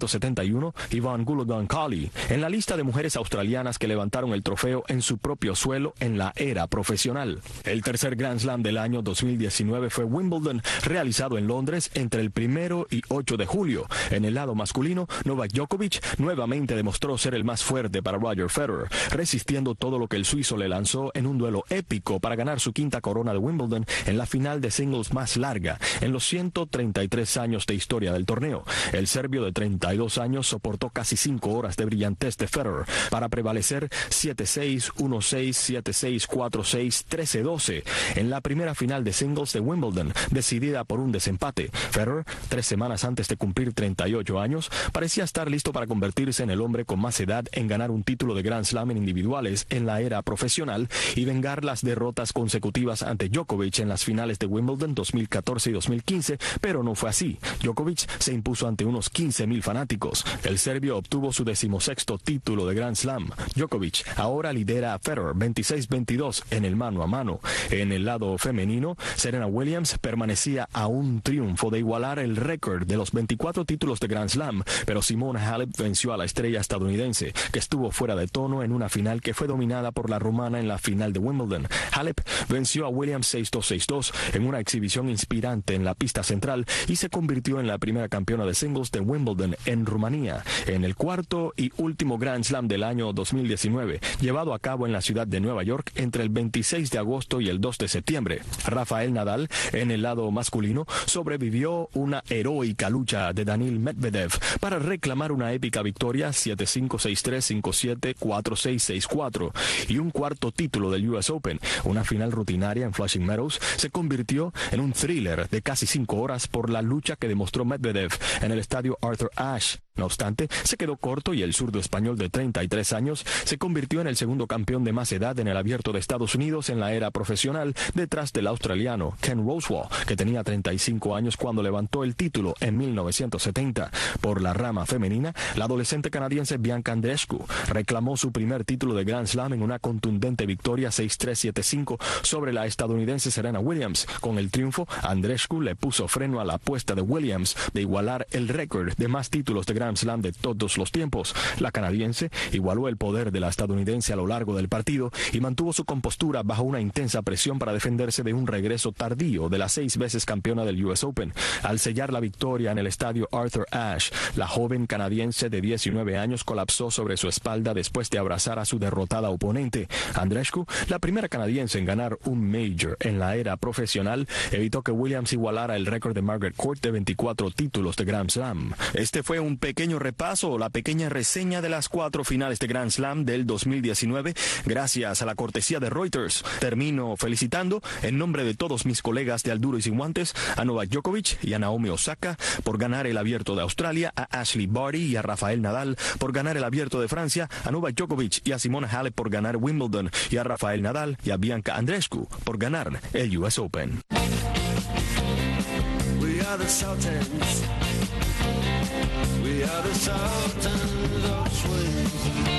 1971 Yvonne Goolagong-Cawley en la lista de mujeres australianas que levantaron el trofeo en su propio suelo en la era profesional. El tercer Grand Slam del año 2019 fue Wimbledon, realizado en Londres entre el 1 y 8 de julio. En el lado masculino, Novak Djokovic nuevamente demostró ser el más fuerte para Roger Federer, resistiendo todo lo que el suizo le lanzó en un duelo épico para ganar su quinta corona de Wimbledon en la final de singles más larga en los 133 años de historia del torneo. El serbio de 32 años soportó casi 5 horas de brillantez de Federer para prevalecer 7-6, 1-6, 7-6, 4-6, 13-12 en la primera final de singles de Wimbledon, decidida por un desempate. Federer, 3 semanas antes de cumplir 38 años, parecía estar listo para convertirse en el hombre con más edad en ganar un título de Grand Slam en individuales en la era profesional y vengar las derrotas consecutivas ante Djokovic en las finales de Wimbledon 2014 y 2015, pero no fue así. Djokovic se impuso ante unos 15,000 fanáticos. El serbio obtuvo su 16º título de Grand Slam. Djokovic ahora lidera a Federer 26-22 en el mano a mano. En el lado femenino, Serena Williams permanecía a un triunfo de igualar el récord de los 24 títulos de Grand Slam, pero Simona Halep venció a la estrella estadounidense, que estuvo fuera de tono en una final que fue dominada por la rumana en la final de Wimbledon. Halep venció a Williams 6-2, 6-2 en una exhibición inspirante en la pista central y se convirtió en la primera campeona de singles de Wimbledon en Rumanía, en el cuarto y último Grand Slam del año 2019, llevado a cabo en la ciudad de Nueva York entre el 26 de agosto y el 2 de septiembre. Rafael Nadal, en el lado masculino, sobrevivió una heroica lucha de Daniil Medvedev para reclamar una épica victoria 7-5, 6-3, 5-7, 4-6, 6-4 y un cuarto título del US Open. Una final rutinaria en Flushing Meadows se convirtió en un thriller de casi 5 horas por la lucha que demostró Medvedev en el estadio Arthur Ashe. No obstante, se quedó corto y el zurdo español de 33 años se convirtió en el segundo campeón de más edad en el Abierto de Estados Unidos en la era profesional, detrás del australiano Ken Rosewall, que tenía 35 años cuando levantó el título en 1970. Por la rama femenina, la adolescente canadiense Bianca Andreescu reclamó su primer título de Grand Slam en una contundente victoria 6-3, 7-5 sobre la estadounidense Serena Williams. Con el triunfo, Andreescu le puso freno a la apuesta de Williams de igualar el récord de más títulos de Grand Slam de todos los tiempos. La canadiense igualó el poder de la estadounidense a lo largo del partido y mantuvo su compostura bajo una intensa presión para defenderse de un regreso tardío de la 6 veces campeona del US Open. Al sellar la victoria en el estadio Arthur Ashe, la joven canadiense de 19 años colapsó sobre su espalda después de abrazar a su derrotada oponente. Andreescu, la primera canadiense en ganar un Major en la era profesional, evitó que Williams igualara el récord de Margaret Court de 24 títulos de Grand Slam. Este fue un pequeño repaso, la pequeña reseña de las 4 finales de Grand Slam del 2019, gracias a la cortesía de Reuters. Termino felicitando, en nombre de todos mis colegas de Al Duro y Sin Guantes, a Novak Djokovic y a Naomi Osaka por ganar el Abierto de Australia, a Ashley Barty y a Rafael Nadal por ganar el Abierto de Francia, a Novak Djokovic y a Simona Halep por ganar Wimbledon, y a Rafael Nadal y a Bianca Andreescu por ganar el US Open. We are the Sultans. We are the Sultans of Swing.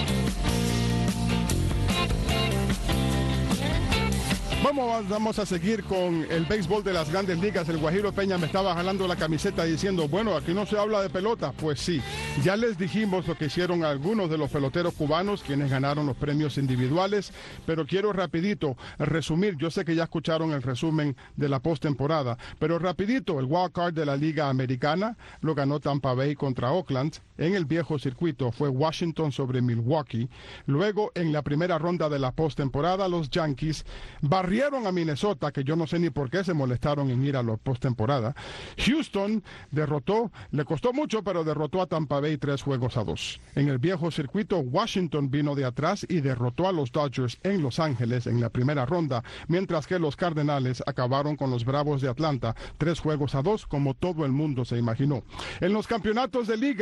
Vamos a seguir con el béisbol de las Grandes Ligas. El Guajiro Peña me estaba jalando la camiseta diciendo, bueno, aquí no se habla de pelota. Pues sí, ya les dijimos lo que hicieron algunos de los peloteros cubanos, quienes ganaron los premios individuales, pero quiero rapidito resumir. Yo sé que ya escucharon el resumen de la postemporada, pero rapidito, el wild card de la Liga Americana lo ganó Tampa Bay contra Oakland. En el viejo circuito fue Washington sobre Milwaukee. Luego, en la primera ronda de la postemporada, los Yankees barrieron a Minnesota, que yo no sé ni por qué se molestaron en ir a la postemporada. Houston derrotó, le costó mucho, pero derrotó a Tampa Bay 3-2. En el viejo circuito, Washington vino de atrás y derrotó a los Dodgers en Los Ángeles en la primera ronda, mientras que los Cardenales acabaron con los Bravos de Atlanta 3-2, como todo el mundo se imaginó. En los campeonatos de liga, Houston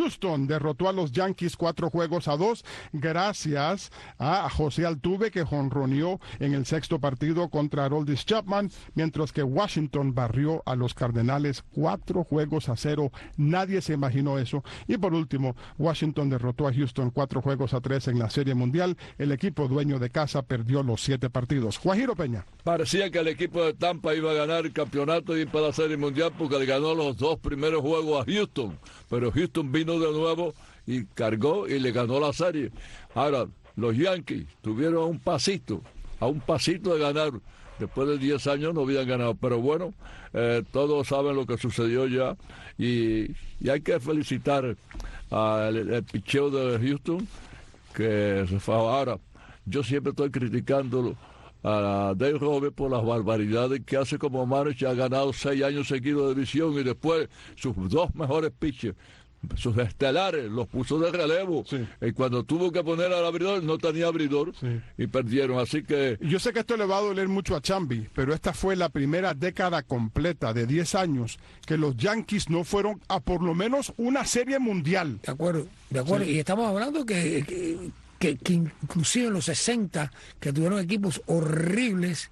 Houston derrotó a los Yankees 4-2 gracias a José Altuve, que jonroneó en el sexto partido contra Aroldis Chapman, mientras que Washington barrió a los Cardenales 4-0. Nadie se imaginó eso. Y por último, Washington derrotó a Houston 4-3 en la Serie Mundial. El equipo dueño de casa perdió los 7 partidos. Guajiro Peña. Parecía que el equipo de Tampa iba a ganar el campeonato y para la Serie Mundial porque le ganó los 2 primeros juegos a Houston, pero Houston vino de nuevo y cargó y le ganó la serie. Ahora, los Yankees tuvieron a un pasito de ganar. Después de 10 años no habían ganado, pero bueno, todos saben lo que sucedió ya y hay que felicitar al picheo de Houston que se fue. Ahora, yo siempre estoy criticándolo a Dave Roberts por las barbaridades que hace como manager. Ha ganado 6 años seguidos de división y después sus 2 mejores pitchers, sus estelares, los puso de relevo. Sí. Y cuando tuvo que poner al abridor, no tenía abridor, sí, y perdieron. Así que yo sé que esto le va a doler mucho a Chambi, pero esta fue la primera década completa de 10 años que los Yankees no fueron a por lo menos una serie mundial. De acuerdo. Sí. Y estamos hablando que inclusive en los 60, que tuvieron equipos horribles,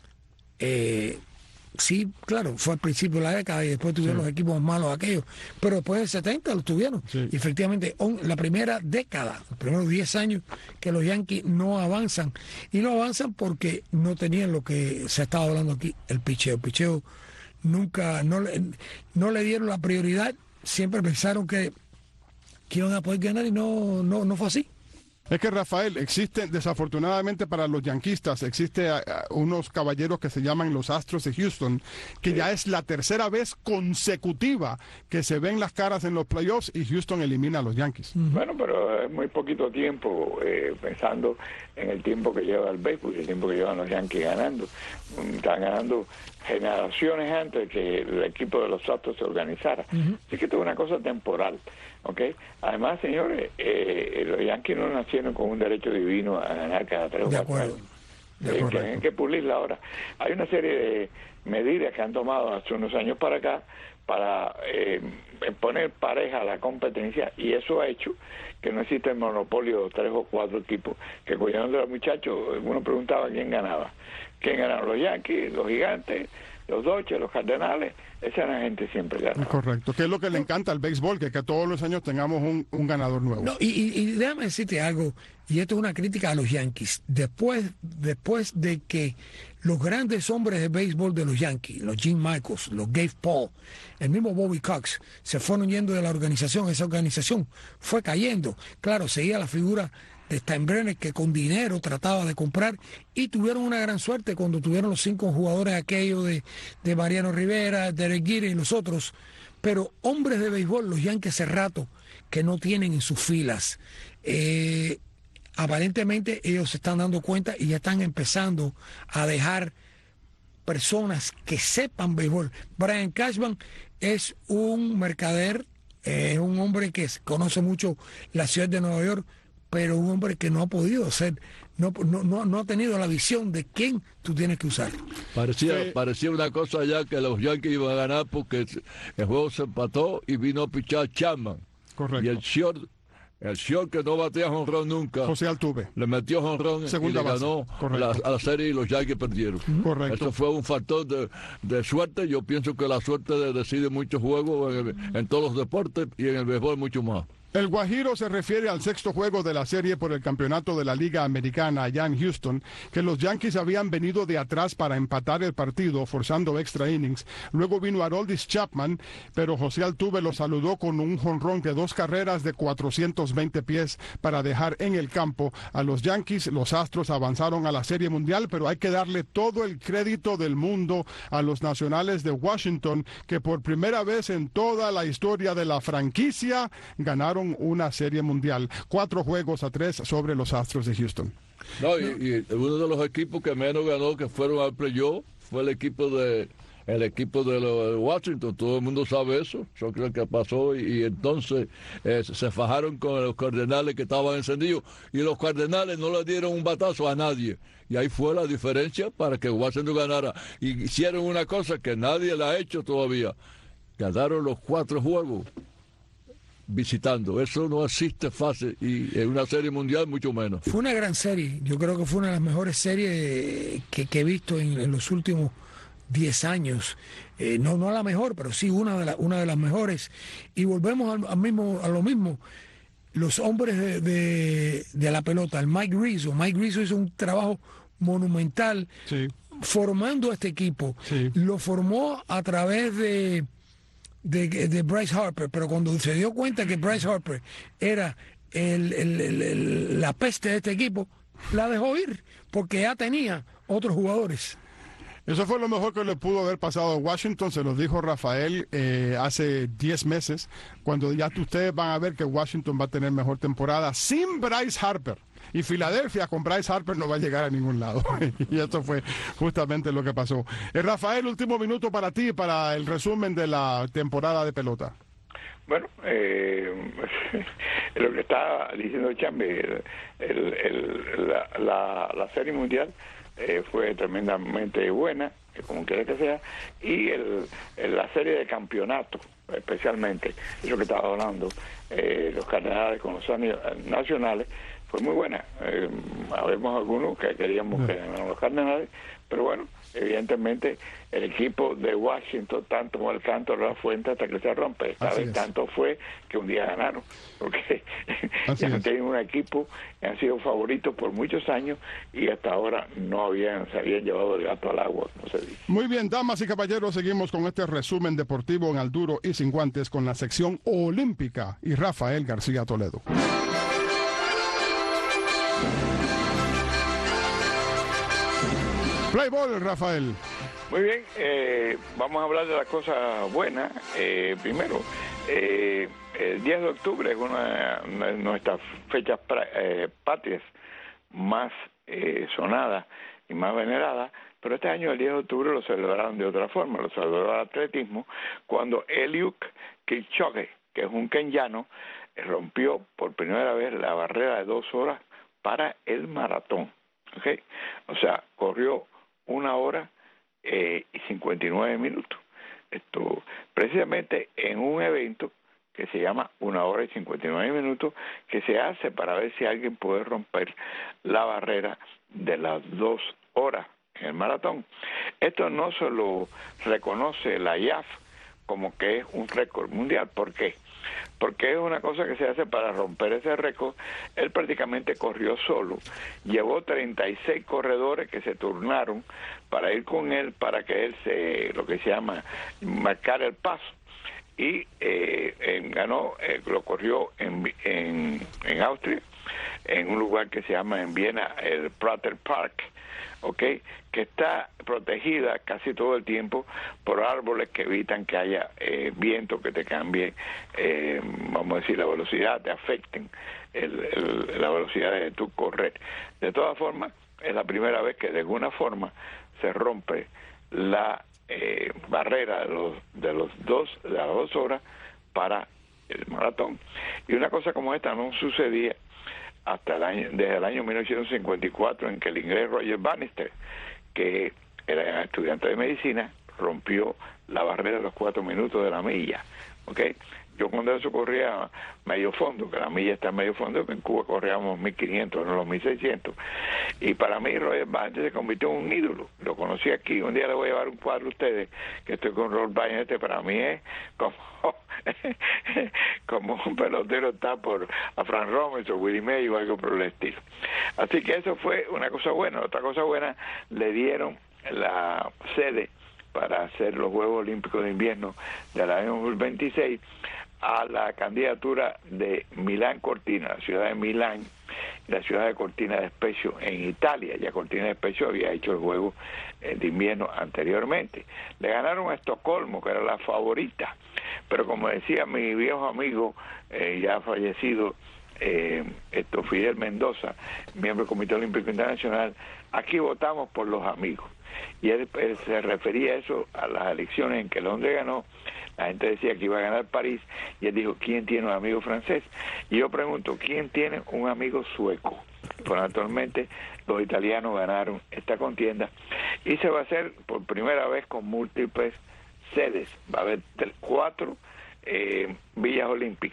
sí, claro, fue al principio de la década y después tuvieron los equipos malos aquellos, pero después del 70 los tuvieron. Sí. Y efectivamente, la primera década, los primeros 10 años que los Yankees no avanzan, y no avanzan porque no tenían lo que se estaba hablando aquí, el picheo. El picheo nunca, no le dieron la prioridad, siempre pensaron que iban a poder ganar y no fue así. Es que, Rafael, existe, desafortunadamente para los yanquistas, existe unos caballeros que se llaman los Astros de Houston, que ya es la tercera vez consecutiva que se ven las caras en los playoffs y Houston elimina a los Yankees. Bueno, pero es muy poquito tiempo, pensando en el tiempo que lleva el béisbol y el tiempo que llevan los Yankees ganando. Están ganando generaciones antes de que el equipo de los Astros se organizara. Así que esto es una cosa temporal. ¿Okay? Además, señores, los Yankees no nacieron con un derecho divino a ganar cada 3 o 4 años. Tienen que pulirla ahora. Hay una serie de medidas que han tomado hace unos años para acá para poner pareja a la competencia, y eso ha hecho que no exista el monopolio de 3 o 4 equipos que cuidaron de los muchachos. Uno preguntaba quién ganaba. ¿Quién ganaron? Los Yankees, los Gigantes, los Dodgers, los Cardenales. Esa gente siempre gana. Correcto, que es lo que le encanta al béisbol, que todos los años tengamos un ganador nuevo. No, y déjame decirte algo, y esto es una crítica a los Yankees. Después de que los grandes hombres de béisbol de los Yankees, los Jim Michaels, los Gabe Paul, el mismo Bobby Cox, se fueron yendo de la organización, esa organización fue cayendo. Claro, seguía la figura de Steinbrenner, que con dinero trataba de comprar, y tuvieron una gran suerte cuando tuvieron los 5 jugadores aquellos de Mariano Rivera, Derek Jeter y los otros. Pero hombres de béisbol, los Yankees hace rato que no tienen en sus filas. Aparentemente ellos se están dando cuenta y ya están empezando a dejar personas que sepan béisbol. Brian Cashman es un mercader, es un hombre que conoce mucho la ciudad de Nueva York, pero un hombre que no ha podido ser, no ha tenido la visión de quién tú tienes que usar. Parecía una cosa ya que los Yankees iban a ganar porque el juego se empató y vino a pichar Chapman. Correcto. Y el short que no batea jonrón nunca, José Altuve, le metió jonrón y le ganó a la serie y los Yankees perdieron. Correcto. Eso fue un factor de suerte. Yo pienso que la suerte decide muchos juegos en todos los deportes y en el béisbol mucho más. El Guajiro se refiere al sexto juego de la serie por el campeonato de la Liga Americana allá en Houston, que los Yankees habían venido de atrás para empatar el partido, forzando extra innings. Luego vino Aroldis Chapman, pero José Altuve lo saludó con un jonrón de 2 carreras de 420 pies para dejar en el campo a los Yankees. Los Astros avanzaron a la Serie Mundial, pero hay que darle todo el crédito del mundo a los Nacionales de Washington, que por primera vez en toda la historia de la franquicia ganaron una Serie Mundial, 4-3 sobre los Astros de Houston. No, y uno de los equipos que menos ganó, que fueron al playoff, fue el equipo de los Washington. Todo el mundo sabe eso. Yo creo que pasó y entonces se fajaron con los Cardenales que estaban encendidos, y los Cardenales no le dieron un batazo a nadie. Y ahí fue la diferencia para que Washington ganara. Y hicieron una cosa que nadie la ha hecho todavía. Ganaron los 4 juegos visitando. Eso no existe fácil y en una serie mundial mucho menos. Fue una gran serie. Yo creo que fue una de las mejores series que he visto en los últimos 10 años. No a la mejor, pero sí una de las mejores. Y volvemos a lo mismo. Los hombres de la pelota, el Mike Rizzo. Mike Rizzo hizo un trabajo monumental formando este equipo. Lo formó a través de Bryce Harper, pero cuando se dio cuenta que Bryce Harper era la peste de este equipo, la dejó ir, porque ya tenía otros jugadores. Eso fue lo mejor que le pudo haber pasado a Washington, se lo dijo Rafael hace 10 meses, cuando ya ustedes van a ver que Washington va a tener mejor temporada sin Bryce Harper. Y Filadelfia con Bryce Harper no va a llegar a ningún lado. Y esto fue justamente lo que pasó. Rafael, último minuto para ti, para el resumen de la temporada de pelota. Bueno, lo que está diciendo Chambi, la Serie Mundial fue tremendamente buena, como quiera que sea, y la serie de campeonato, especialmente, es lo que estaba hablando, los Cardenales con los nacionales, fue muy buena. Habemos algunos que queríamos que ganaran los Cardenales, pero bueno, evidentemente el equipo de Washington, tanto como el canto de la fuente hasta que se rompe. Esta vez tanto fue que un día ganaron, porque ya tienen un equipo, han sido favoritos por muchos años y hasta ahora se habían llevado el gato al agua, como se dice. Muy bien, damas y caballeros, seguimos con este resumen deportivo en Al Duro y Sin Guantes con la sección olímpica y Rafael García Toledo. Play ball, Rafael. Muy bien, vamos a hablar de las cosas buenas. Primero, el 10 de octubre es una de nuestras fechas patrias más sonadas y más veneradas, pero este año el 10 de octubre lo celebraron de otra forma, lo celebró el atletismo, cuando Eliud Kipchoge, que es un kenyano, rompió por primera vez la barrera de 2 horas para el maratón. ¿Okay? O sea, corrió 1 hora y 59 minutos. Esto precisamente en un evento que se llama 1 hora y 59 minutos, que se hace para ver si alguien puede romper la barrera de las 2 horas en el maratón. Esto no se lo reconoce la IAF como que es un récord mundial. ¿Por qué? Porque es una cosa que se hace para romper ese récord. Él prácticamente corrió solo, llevó 36 corredores que se turnaron para ir con él, para que él lo que se llama marcar el paso, y ganó, lo corrió en Austria, en un lugar que se llama en Viena el Prater Park, ¿okay? Que está protegida casi todo el tiempo por árboles que evitan que haya viento que te cambie, vamos a decir, la velocidad, te afecten la velocidad de tu correr. De todas formas, es la primera vez que de alguna forma se rompe la barrera de las 2 horas para el maratón. Y una cosa como esta no sucedía desde el año 1954, en que el inglés Roger Bannister, que era estudiante de medicina, rompió la barrera de los 4 minutos de la milla. ¿Okay? Yo cuando eso corría medio fondo, que la milla está en medio fondo, que en Cuba corríamos 1.500, no los 1.600. Y para mí Roger Bannister se convirtió en un ídolo. Lo conocí aquí. Un día le voy a llevar un cuadro a ustedes, que estoy con Roger Bannister. Para mí es como un pelotero está por a Frank Robbins o Willie May o algo por el estilo. Así que eso fue una cosa buena. Otra cosa buena, le dieron la sede para hacer los Juegos Olímpicos de Invierno del año 2026 a la candidatura de Milán Cortina, la ciudad de Milán, y la ciudad de Cortina d'Ampezzo en Italia. Ya Cortina d'Ampezzo había hecho el juego de invierno anteriormente. Le ganaron a Estocolmo, que era la favorita, pero como decía mi viejo amigo ya fallecido, Fidel Mendoza, miembro del Comité Olímpico Internacional, aquí votamos por los amigos. Y él se refería a eso a las elecciones en que Londres ganó. La gente decía que iba a ganar París, y él dijo, ¿quién tiene un amigo francés? Y yo pregunto, ¿quién tiene un amigo sueco? Pues actualmente los italianos ganaron esta contienda, y se va a hacer por primera vez con múltiples sedes. Va a haber 4 villas olímpicas.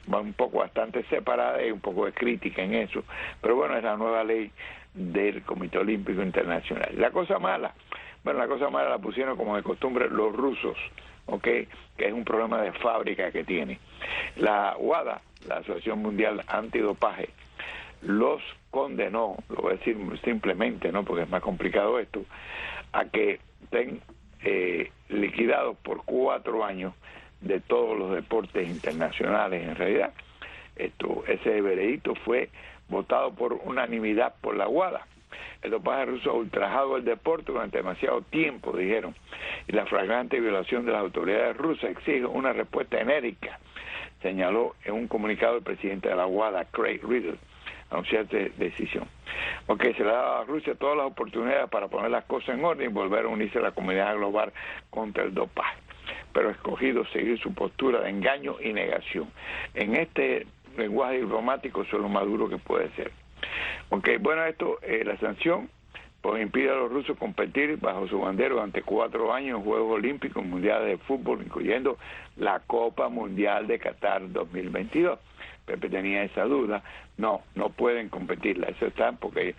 va un poco bastante separada y un poco de crítica en eso, pero bueno, es la nueva ley del Comité Olímpico Internacional. La cosa mala la pusieron como de costumbre los rusos, ¿ok? Que es un problema de fábrica que tiene. La WADA, la Asociación Mundial Antidopaje, los condenó, lo voy a decir simplemente, ¿no? Porque es más complicado esto, a que estén liquidados por 4 años de todos los deportes internacionales. En realidad, ese veredicto fue votado por unanimidad por la WADA. El dopaje ruso ha ultrajado el deporte durante demasiado tiempo, dijeron, y la flagrante violación de las autoridades rusas exige una respuesta enérgica, señaló en un comunicado el presidente de la WADA, Craig Riddle, anunciar esta decisión. Porque se le ha dado a Rusia todas las oportunidades para poner las cosas en orden y volver a unirse a la comunidad global contra el dopaje, pero ha escogido seguir su postura de engaño y negación. En este lenguaje diplomático, eso es lo más duro que puede ser. Bueno, la sanción pues impide a los rusos competir bajo su bandera durante 4 años en Juegos Olímpicos Mundiales de Fútbol, incluyendo la Copa Mundial de Qatar 2022. Pepe tenía esa duda. No pueden competirla. Eso está porque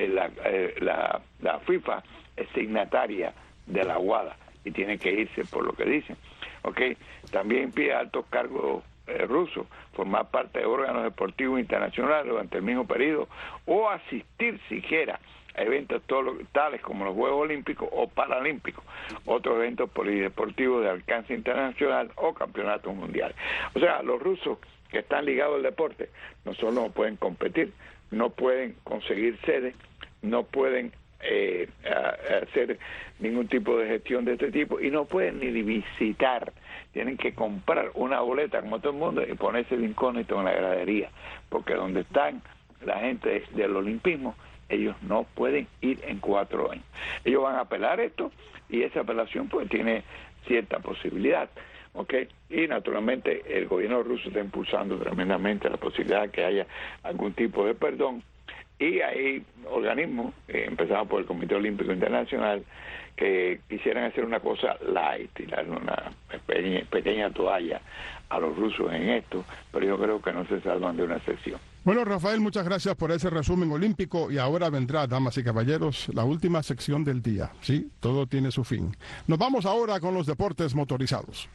la FIFA es signataria de la WADA y tiene que irse por lo que dicen. También impide a altos cargos rusos formar parte de órganos deportivos internacionales durante el mismo periodo o asistir siquiera a eventos tales como los Juegos Olímpicos o Paralímpicos, otros eventos polideportivos de alcance internacional o campeonatos mundiales. O sea, los rusos que están ligados al deporte no solo no pueden competir, no pueden conseguir sedes, no pueden hacer ningún tipo de gestión de este tipo y no pueden ni visitar. Tienen que comprar una boleta como todo el mundo y ponerse de incógnito en la gradería, porque donde están la gente del olimpismo, ellos no pueden ir en 4 años. Ellos van a apelar esto y esa apelación pues tiene cierta posibilidad, y naturalmente el gobierno ruso está impulsando tremendamente la posibilidad de que haya algún tipo de perdón. Y hay organismos, empezando por el Comité Olímpico Internacional, que quisieran hacer una cosa light, tirar una pequeña toalla a los rusos en esto, pero yo creo que no se salvan de una excepción. Bueno, Rafael, muchas gracias por ese resumen olímpico y ahora vendrá, damas y caballeros, la última sección del día. Sí, todo tiene su fin. Nos vamos ahora con los deportes motorizados.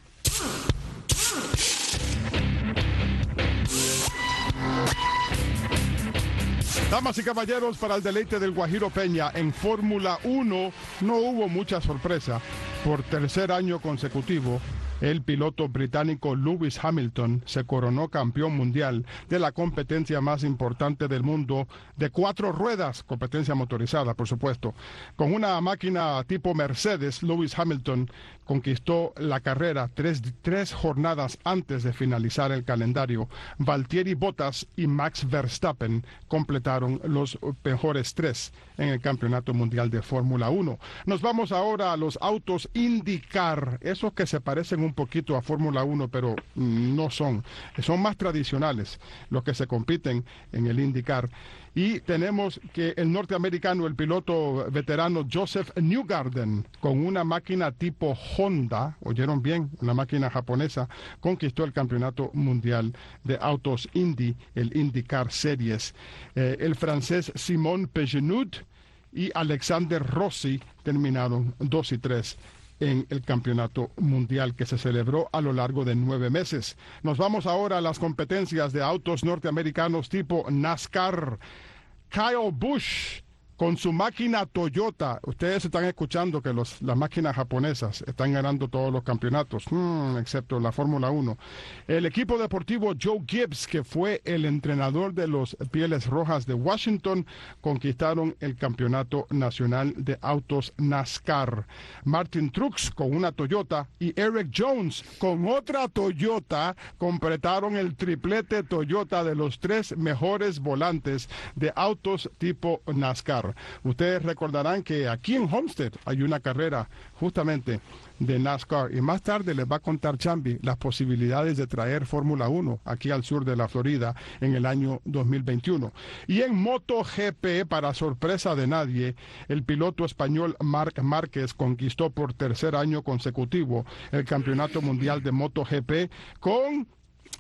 Damas y caballeros, para el deleite del Guajiro Peña, en Fórmula 1 no hubo mucha sorpresa. Por 3er año consecutivo, el piloto británico Lewis Hamilton se coronó campeón mundial de la competencia más importante del mundo de 4 ruedas, competencia motorizada, por supuesto. Con una máquina tipo Mercedes, Lewis Hamilton conquistó la carrera tres jornadas antes de finalizar el calendario. Valtteri Bottas y Max Verstappen completaron los mejores 3 en el Campeonato Mundial de Fórmula 1. Nos vamos ahora a los autos IndyCar, esos que se parecen un poquito a Fórmula 1, pero no son más tradicionales los que se compiten en el IndyCar. Y tenemos que el norteamericano, el piloto veterano Joseph Newgarden, con una máquina tipo Honda, oyeron bien, una máquina japonesa, conquistó el campeonato mundial de autos Indy, el IndyCar Series. El francés Simon Pagenaud y Alexander Rossi terminaron 2 y 3 en el campeonato mundial que se celebró a lo largo de 9 meses. Nos vamos ahora a las competencias de autos norteamericanos tipo NASCAR. Kyle Busch con su máquina Toyota. Ustedes están escuchando que las máquinas japonesas están ganando todos los campeonatos, excepto la Fórmula 1. El equipo deportivo Joe Gibbs, que fue el entrenador de los Pieles Rojas de Washington, conquistaron el campeonato nacional de autos NASCAR. Martin Truex con una Toyota y Eric Jones con otra Toyota completaron el triplete Toyota de los 3 mejores volantes de autos tipo NASCAR. Ustedes recordarán que aquí en Homestead hay una carrera justamente de NASCAR y más tarde les va a contar Chambi las posibilidades de traer Fórmula 1 aquí al sur de la Florida en el año 2021. Y en MotoGP, para sorpresa de nadie, el piloto español Marc Márquez conquistó por 3er año consecutivo el campeonato mundial de MotoGP con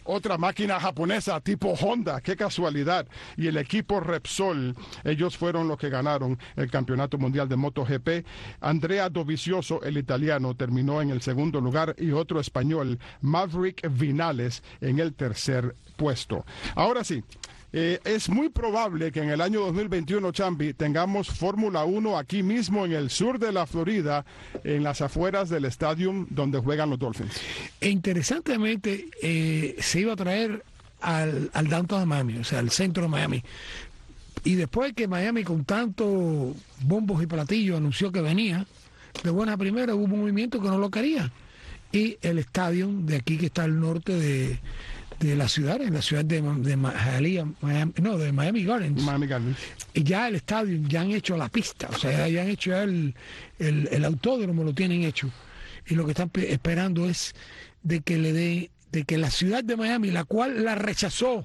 otra máquina japonesa tipo Honda, qué casualidad. Y el equipo Repsol, ellos fueron los que ganaron el Campeonato Mundial de MotoGP. Andrea Dovizioso, el italiano, terminó en el segundo lugar y otro español, Maverick Vinales, en el tercer puesto. Ahora sí. Es muy probable que en el año 2021, Chambi, tengamos Fórmula 1 aquí mismo en el sur de la Florida, en las afueras del estadio donde juegan los Dolphins. E interesantemente, se iba a traer al downtown de Miami, o sea, al centro de Miami. Y después que Miami, con tanto bombos y platillos, anunció que venía, de buena primera hubo un movimiento que no lo quería. Y el estadio de aquí, que está al norte de la ciudad, en la ciudad de Miami Gardens. Miami Gardens. Y ya el estadio, ya han hecho la pista, o sea, ya han hecho ya el autódromo, lo tienen hecho. Y lo que están esperando es de que la ciudad de Miami, la cual la rechazó,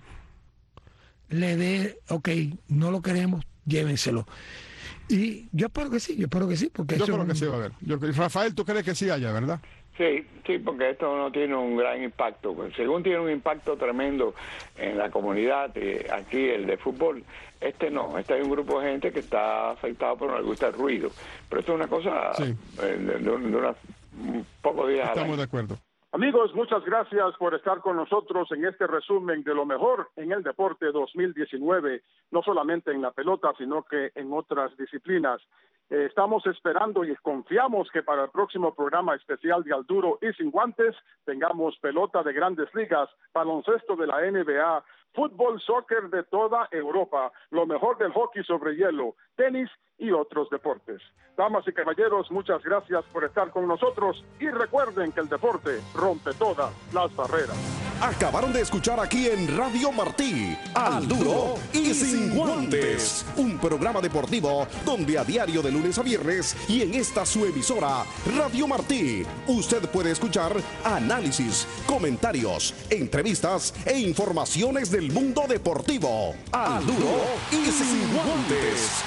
le dé, ok, no lo queremos, llévenselo. Y yo espero que sí, porque yo espero que sí va a haber. Rafael, ¿tú crees que sí haya, verdad? Sí, porque esto no tiene un gran impacto. Según tiene un impacto tremendo en la comunidad, aquí el de fútbol, no. Hay un grupo de gente que está afectado por no le gusta el ruido. Pero esto es una cosa de unos pocos días. Estamos de acuerdo. Amigos, muchas gracias por estar con nosotros en este resumen de lo mejor en el deporte 2019, no solamente en la pelota, sino que en otras disciplinas. Estamos esperando y confiamos que para el próximo programa especial de Al Duro y Sin Guantes tengamos pelota de grandes ligas, baloncesto de la NBA, fútbol, soccer de toda Europa, lo mejor del hockey sobre hielo, tenis y otros deportes. Damas y caballeros, muchas gracias por estar con nosotros y recuerden que el deporte rompe todas las barreras. Acabaron de escuchar aquí en Radio Martí, Al Duro y Sin Guantes, un programa deportivo donde a diario de lunes a viernes y en esta su emisora, Radio Martí, usted puede escuchar análisis, comentarios, entrevistas e informaciones del mundo deportivo. Al Duro y Sin Guantes.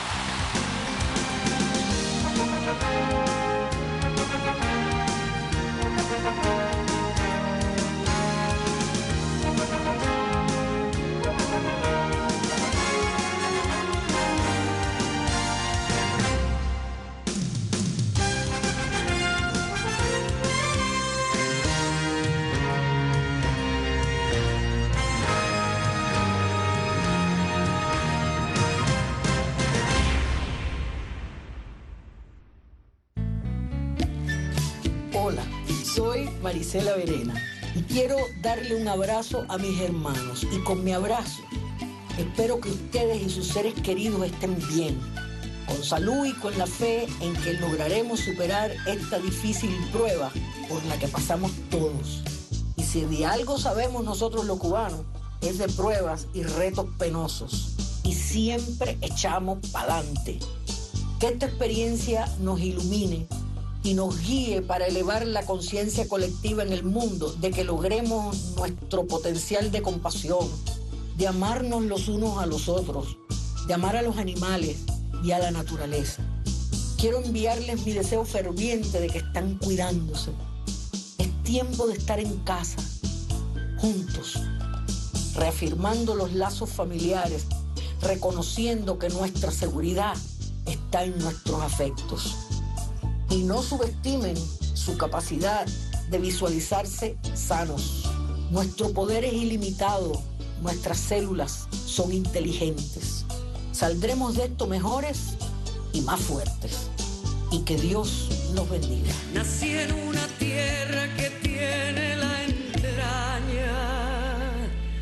Soy Marisela Verena y quiero darle un abrazo a mis hermanos y con mi abrazo espero que ustedes y sus seres queridos estén bien, con salud y con la fe en que lograremos superar esta difícil prueba por la que pasamos todos. Y si de algo sabemos nosotros los cubanos, es de pruebas y retos penosos y siempre echamos pa'lante. Que esta experiencia nos ilumine y nos guíe para elevar la conciencia colectiva en el mundo de que logremos nuestro potencial de compasión, de amarnos los unos a los otros, de amar a los animales y a la naturaleza. Quiero enviarles mi deseo ferviente de que están cuidándose. Es tiempo de estar en casa, juntos, reafirmando los lazos familiares, reconociendo que nuestra seguridad está en nuestros afectos. Y no subestimen su capacidad de visualizarse sanos. Nuestro poder es ilimitado, nuestras células son inteligentes. Saldremos de esto mejores y más fuertes. Y que Dios nos bendiga. Nací en una tierra que tiene la entraña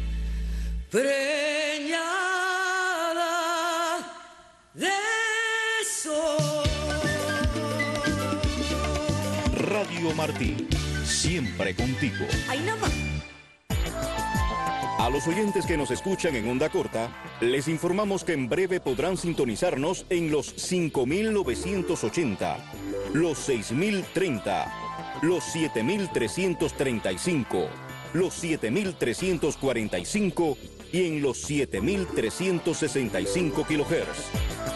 preñada de sol. Radio Martí, siempre contigo. Ahí nada más. A los oyentes que nos escuchan en onda corta, les informamos que en breve podrán sintonizarnos en los 5980, los 6030, los 7335, los 7345 y en los 7365 kHz.